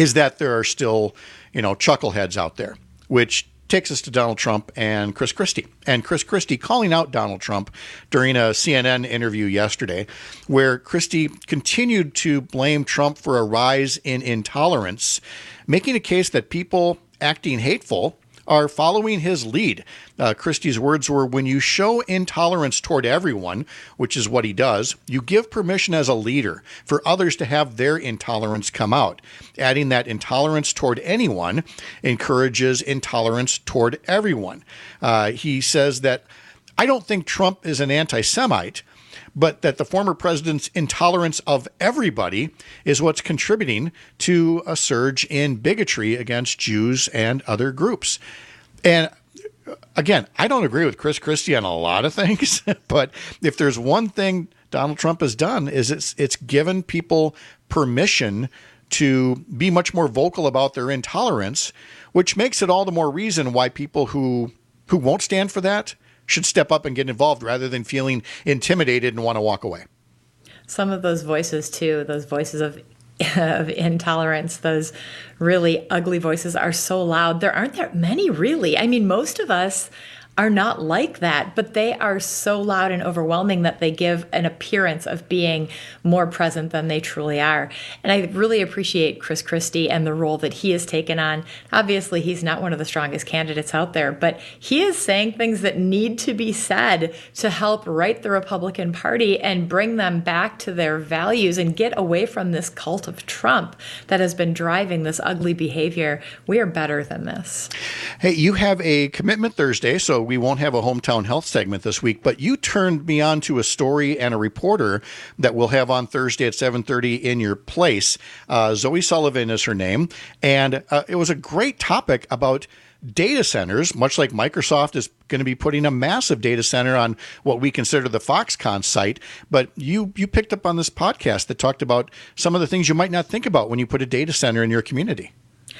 is that there are still, you know, chuckleheads out there, which takes us to Donald Trump and Chris Christie. And Chris Christie calling out Donald Trump during a C N N interview yesterday, where Christie continued to blame Trump for a rise in intolerance, making a case that people acting hateful are following his lead. Uh, Christie's words were, when you show intolerance toward everyone, which is what he does, you give permission as a leader for others to have their intolerance come out. Adding that intolerance toward anyone encourages intolerance toward everyone. Uh, he says that, I don't think Trump is an anti-Semite, but that the former president's intolerance of everybody is what's contributing to a surge in bigotry against Jews and other groups. And again, I don't agree with Chris Christie on a lot of things, but if there's one thing Donald Trump has done, is it's it's given people permission to be much more vocal about their intolerance, which makes it all the more reason why people who who won't stand for that should step up and get involved rather than feeling intimidated and want to walk away. Some of those voices, too, those voices of, of intolerance, those really ugly voices are so loud. There aren't that many, really. I mean, most of us are not like that, but they are so loud and overwhelming that they give an appearance of being more present than they truly are. And I really appreciate Chris Christie and the role that he has taken on. Obviously, he's not one of the strongest candidates out there, but he is saying things that need to be said to help right the Republican Party and bring them back to their values and get away from this cult of Trump that has been driving this ugly behavior. We are better than this. Hey, you have a commitment Thursday, so we won't have a hometown health segment this week, but you turned me on to a story and a reporter that we'll have on Thursday at seven thirty in your place. Uh, Zoe Sullivan is her name, and uh, it was a great topic about data centers, much like Microsoft is going to be putting a massive data center on what we consider the Foxconn site. But you you picked up on this podcast that talked about some of the things you might not think about when you put a data center in your community.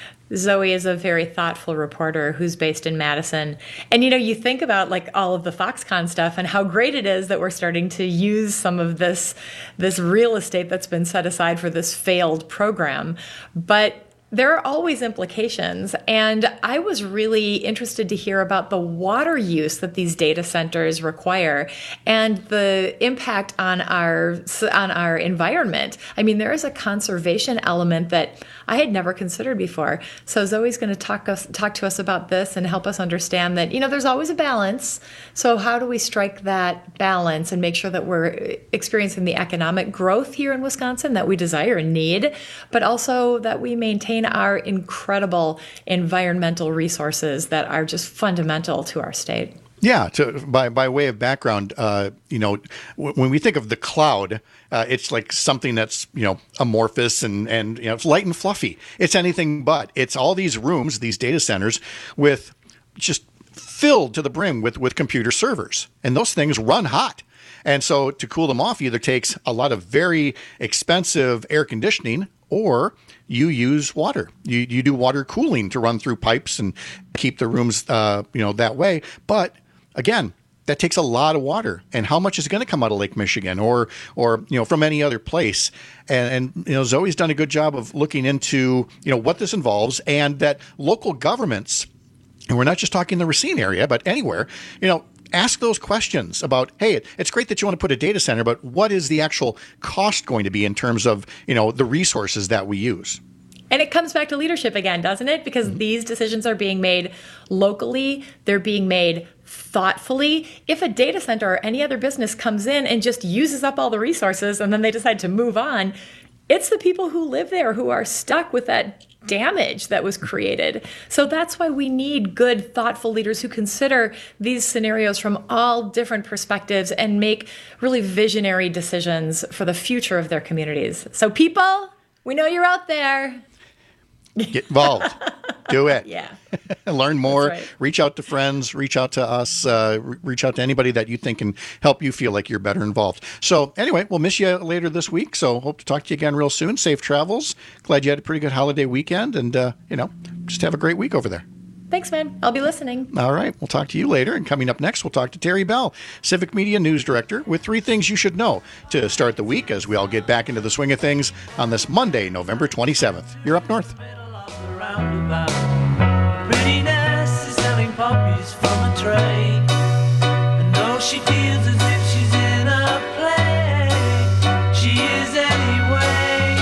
Zoe is a very thoughtful reporter who's based in Madison. And, you know, you think about like all of the Foxconn stuff and how great it is that we're starting to use some of this, this real estate that's been set aside for this failed program. But there are always implications, and I was really interested to hear about the water use that these data centers require and the impact on our on our environment. I mean, there is a conservation element that I had never considered before. So Zoe's going to talk us talk to us about this and help us understand that, you know, there's always a balance. So how do we strike that balance and make sure that we're experiencing the economic growth here in Wisconsin that we desire and need, but also that we maintain our incredible environmental resources that are just fundamental to our state. Yeah, to, by by way of background, uh, you know, w- when we think of the cloud, uh, it's like something that's, you know, amorphous and, and, you know, it's light and fluffy. It's anything but. It's all these rooms, these data centers with just filled to the brim with, with computer servers. And those things run hot. And so to cool them off either takes a lot of very expensive air conditioning, or you use water. You you do water cooling to run through pipes and keep the rooms, uh, you know, that way. But again, that takes a lot of water. And how much is going to come out of Lake Michigan or or you know from any other place? And, and you know, Zoe's done a good job of looking into, you know, what this involves, and that local governments, and we're not just talking the Racine area, but anywhere, you know, ask those questions about, hey, it's great that you want to put a data center, but what is the actual cost going to be in terms of, you know, the resources that we use? And it comes back to leadership again, doesn't it? Because mm-hmm. these decisions are being made locally. They're being made thoughtfully. If a data center or any other business comes in and just uses up all the resources and then they decide to move on, it's the people who live there who are stuck with that damage that was created. So that's why we need good, thoughtful leaders who consider these scenarios from all different perspectives and make really visionary decisions for the future of their communities. So people, we know you're out there. Get involved. Do it. Yeah. Learn more. Right. Reach out to friends. Reach out to us. Uh, re- reach out to anybody that you think can help you feel like you're better involved. So anyway, we'll miss you later this week. So hope to talk to you again real soon. Safe travels. Glad you had a pretty good holiday weekend. And, uh, you know, just have a great week over there. Thanks, man. I'll be listening. All right. We'll talk to you later. And coming up next, we'll talk to Terry Bell, Civic Media News Director, with three things you should know to start the week as we all get back into the swing of things on this Monday, November twenty-seventh. You're up north. Prettiness is selling poppies from a tray. And though she feels as if she's in a play, she is anyway.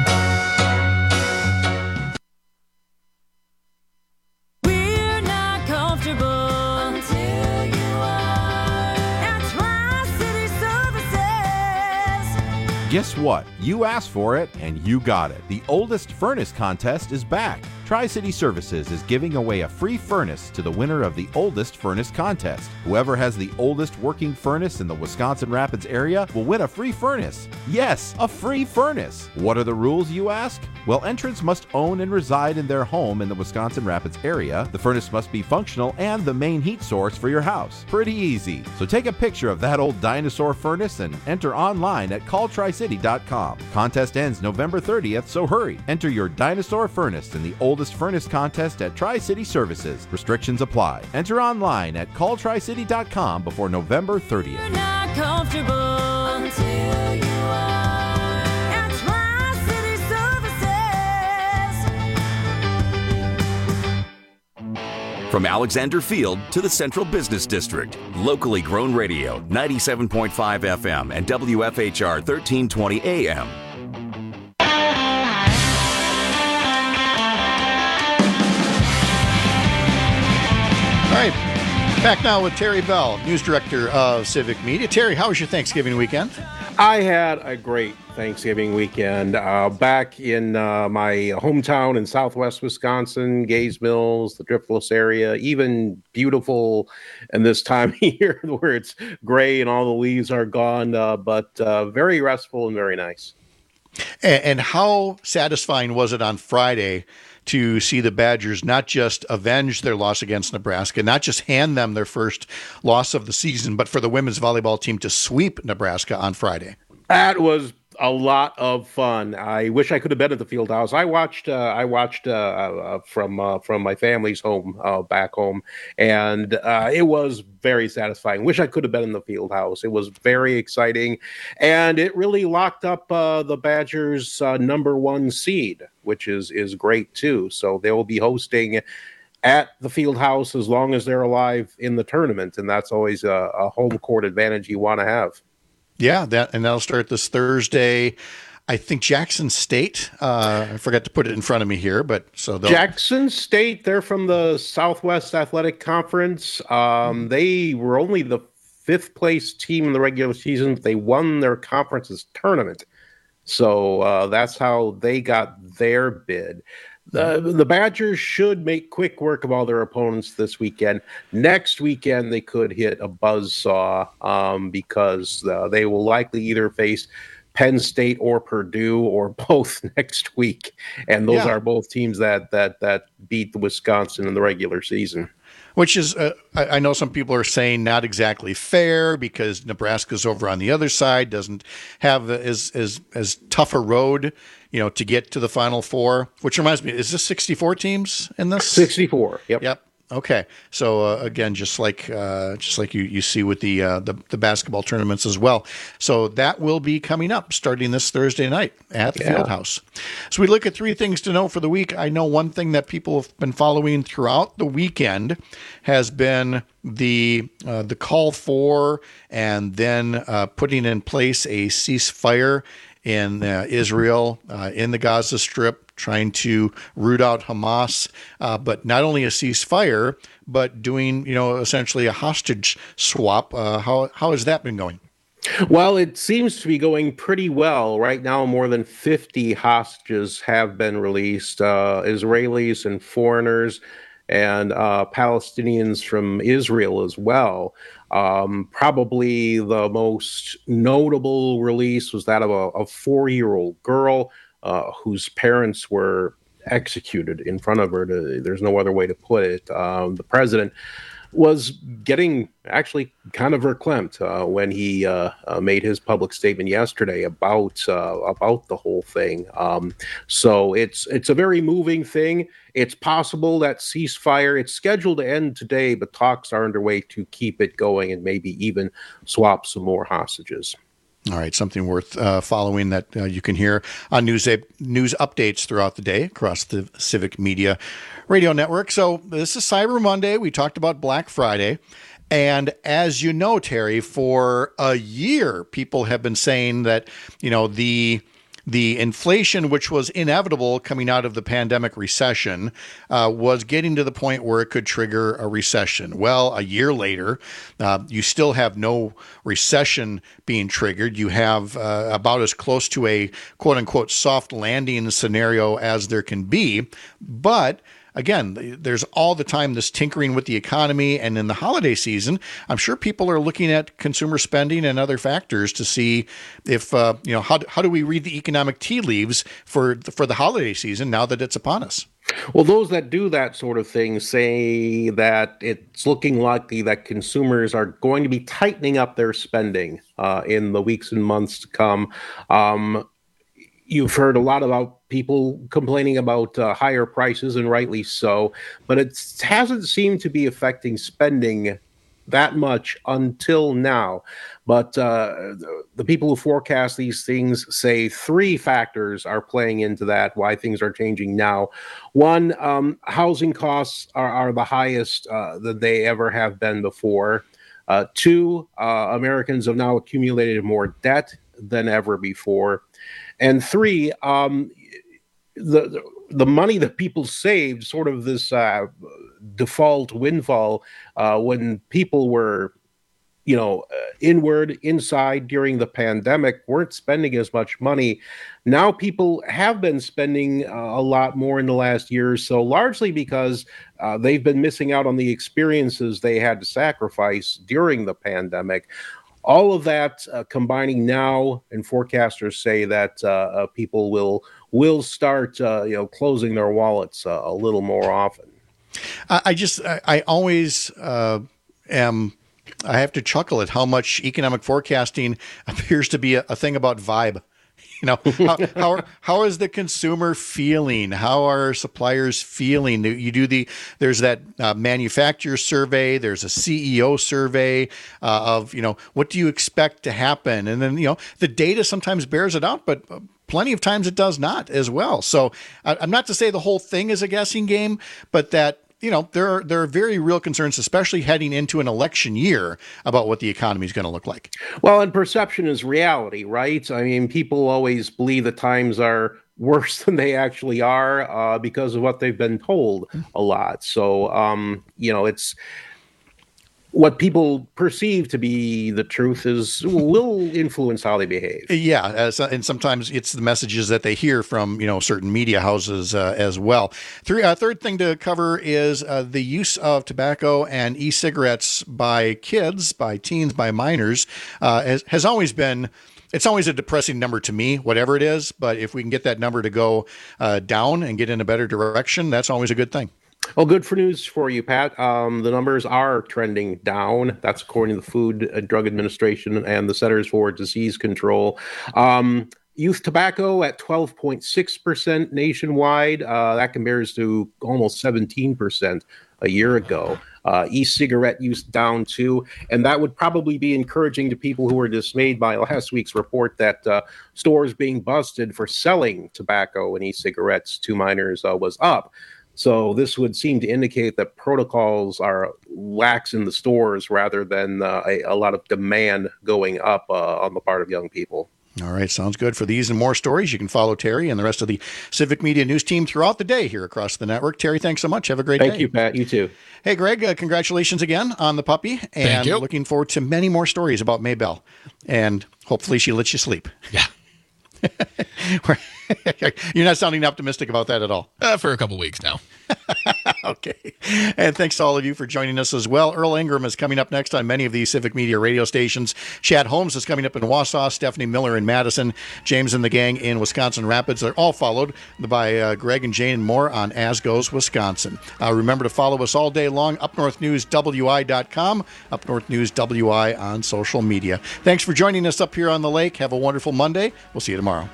We're not comfortable until you are at Tri-City Services. Guess what? You asked for it, and you got it. The oldest furnace contest is back. Tri-City Services is giving away a free furnace to the winner of the oldest furnace contest. Whoever has the oldest working furnace in the Wisconsin Rapids area will win a free furnace. Yes, a free furnace. What are the rules, you ask? Well, entrants must own and reside in their home in the Wisconsin Rapids area. The furnace must be functional and the main heat source for your house. Pretty easy. So take a picture of that old dinosaur furnace and enter online at call tri city dot com. Contest ends November thirtieth, so hurry. Enter your dinosaur furnace in the oldest furnace contest at Tri-City Services. Restrictions apply. Enter online at call tri city dot com before November thirtieth. You're not comfortable until you are at Tri-City Services. From Alexander Field to the Central Business District, locally grown radio, ninety-seven point five F M and W F H R thirteen twenty A M. All right, back now with Terry Bell, News Director of Civic Media. Terry, how was your Thanksgiving weekend? I had a great Thanksgiving weekend. Uh, back in uh, my hometown in southwest Wisconsin, Gays Mills, the Driftless area, even beautiful in this time of year where it's gray and all the leaves are gone, uh, but uh, very restful and very nice. And, and how satisfying was it on Friday to see the Badgers not just avenge their loss against Nebraska, not just hand them their first loss of the season, but for the women's volleyball team to sweep Nebraska on Friday? That was a lot of fun. I wish I could have been at the field house. I watched. Uh, I watched uh, uh, from uh, from my family's home uh, back home, and uh, it was very satisfying. Wish I could have been in the field house. It was very exciting, and it really locked up uh, the Badgers' uh, number one seed, which is is great too. So they will be hosting at the field house as long as they're alive in the tournament, and that's always a, a home court advantage you want to have. Yeah, that and that'll start this Thursday. I think Jackson State. Uh, I forgot to put it in front of me here, but so Jackson State. They're from the Southwest Athletic Conference. Um, they were only the fifth place team in the regular season, but they won their conference's tournament. So uh, that's how they got their bid. The, the Badgers should make quick work of all their opponents this weekend. Next weekend, they could hit a buzzsaw um, because uh, they will likely either face Penn State or Purdue or both next week. And those Yeah. are both teams that that that beat the Wisconsin in the regular season. Which is, uh, I, I know some people are saying not exactly fair because Nebraska's over on the other side, doesn't have as as as tough a road, you know, to get to the Final Four. Which reminds me, is this sixty-four teams in this? sixty-four. Yep. Yep. Okay. So uh, again, just like uh, just like you, you see with the, uh, the the basketball tournaments as well. So that will be coming up starting this Thursday night at the Yeah. Fieldhouse. So we look at three things to know for the week. I know one thing that people have been following throughout the weekend has been the uh, the call for and then uh, putting in place a ceasefire in uh, Israel, uh, in the Gaza Strip, trying to root out Hamas, uh, but not only a ceasefire, but doing, you know, essentially a hostage swap. Uh, how how has that been going? Well, it seems to be going pretty well. Right now, more than fifty hostages have been released, uh, Israelis and foreigners, and uh, Palestinians from Israel as well. Um, probably the most notable release was that of a, a four-year-old girl uh, whose parents were executed in front of her. To, there's no other way to put it. Um, the president was getting actually kind of verklempt uh, when he uh, uh, made his public statement yesterday about uh, about the whole thing. Um, so it's it's a very moving thing. It's possible that ceasefire, it's scheduled to end today, but talks are underway to keep it going and maybe even swap some more hostages. All right, something worth uh, following that uh, you can hear on news news updates throughout the day across the Civic Media Radio Network. So this is Cyber Monday. We talked about Black Friday. And as you know, Terry, for a year, people have been saying that, you know, the the inflation, which was inevitable coming out of the pandemic recession, uh, was getting to the point where it could trigger a recession. Well, a year later, uh, you still have no recession being triggered. You have uh, about as close to a quote unquote soft landing scenario as there can be. But again, there's all the time this tinkering with the economy, and in the holiday season, I'm sure people are looking at consumer spending and other factors to see if, uh, you know, how, how do we read the economic tea leaves for, for the holiday season now that it's upon us? Well, those that do that sort of thing say that it's looking likely that consumers are going to be tightening up their spending uh, in the weeks and months to come. Um, You've heard a lot about people complaining about uh, higher prices, and rightly so, but it hasn't seemed to be affecting spending that much until now. But uh, the people who forecast these things say three factors are playing into that, why things are changing now. One, um, housing costs are, are the highest uh, that they ever have been before. Uh, two, uh, Americans have now accumulated more debt than ever before. And three, um, the the money that people saved, sort of this uh, default windfall, uh, when people were, you know, uh, inward, inside during the pandemic, weren't spending as much money. Now people have been spending uh, a lot more in the last year or so, largely because uh, they've been missing out on the experiences they had to sacrifice during the pandemic. All of that uh, combining now, and forecasters say that uh, uh, people will will start, uh, you know, closing their wallets uh, a little more often. I, I just, I, I always uh, am. I have to chuckle at how much economic forecasting appears to be a, a thing about vibe. You know, how, how how is the consumer feeling? How are suppliers feeling? You do the there's that uh, manufacturer survey. There's a C E O survey uh, of, you know, what do you expect to happen? And then, you know, the data sometimes bears it out, but plenty of times it does not as well. So I, I'm not to say the whole thing is a guessing game, but that, you know, there are there are very real concerns, especially heading into an election year, about what the economy is going to look like. Well, and perception is reality, right? I mean, people always believe that times are worse than they actually are uh, because of what they've been told a lot. So, um, you know, it's what people perceive to be the truth is will influence how they behave. Yeah, as, and sometimes it's the messages that they hear from, you know, certain media houses uh, as well. Three, uh, third thing to cover is uh, the use of tobacco and e-cigarettes by kids, by teens, by minors uh, has, has always been. It's always a depressing number to me, whatever it is. But if we can get that number to go uh, down and get in a better direction, that's always a good thing. Well, good for news for you, Pat. Um, the numbers are trending down. That's according to the Food and Drug Administration and the Centers for Disease Control. Um, youth tobacco at twelve point six percent nationwide. Uh, that compares to almost seventeen percent a year ago. Uh, e-cigarette use down too. And that would probably be encouraging to people who were dismayed by last week's report that uh, stores being busted for selling tobacco and e-cigarettes to minors uh, was up. So this would seem to indicate that protocols are lax in the stores rather than uh, a, a lot of demand going up uh, on the part of young people. All right, sounds good. For these and more stories, you can follow Terry and the rest of the Civic Media News team throughout the day here across the network. Terry, thanks so much. Have a great Thank day. Thank you, Pat. You too. Hey, Greg, uh, congratulations again on the puppy. And Thank you. Looking forward to many more stories about Maybelle. And hopefully she lets you sleep. Yeah. we're, You're not sounding optimistic about that at all. Uh, for a couple weeks now. Okay. And thanks to all of you for joining us as well. Earl Ingram is coming up next on many of these Civic Media radio stations. Chad Holmes is coming up in Wausau. Stephanie Miller in Madison. James and the gang in Wisconsin Rapids. They're all followed by uh, Greg and Jane and more on As Goes Wisconsin. Uh, remember to follow us all day long. Up North News W I dot com. Up North News W I on social media. Thanks for joining us up here on the lake. Have a wonderful Monday. We'll see you tomorrow.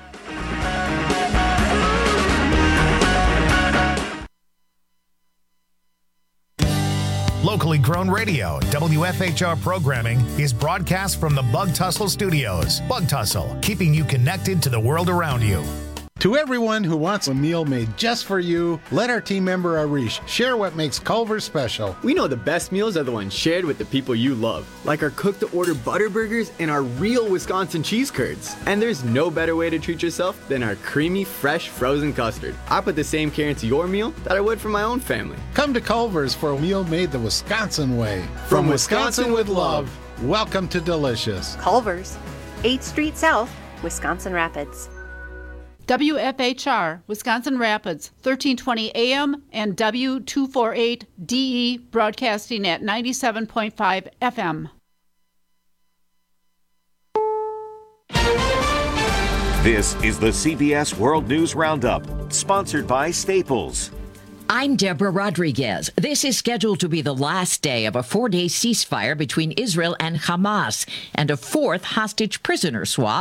Locally grown radio, W F H R programming is broadcast from the Bug Tussle Studios. Bug Tussle, keeping you connected to the world around you. To everyone who wants a meal made just for you, let our team member Arish share what makes Culver's special. We know the best meals are the ones shared with the people you love, like our cook-to-order butter burgers and our real Wisconsin cheese curds. And there's no better way to treat yourself than our creamy, fresh, frozen custard. I put the same care into your meal that I would for my own family. Come to Culver's for a meal made the Wisconsin way. From, From Wisconsin, Wisconsin with love, welcome to Delicious. Culver's, eighth Street South, Wisconsin Rapids. W F H R, Wisconsin Rapids, thirteen twenty A M and W two forty-eight D E, broadcasting at ninety-seven point five F M. This is the C B S World News Roundup, sponsored by Staples. I'm Deborah Rodriguez. This is scheduled to be the last day of a four-day ceasefire between Israel and Hamas and a fourth hostage prisoner swap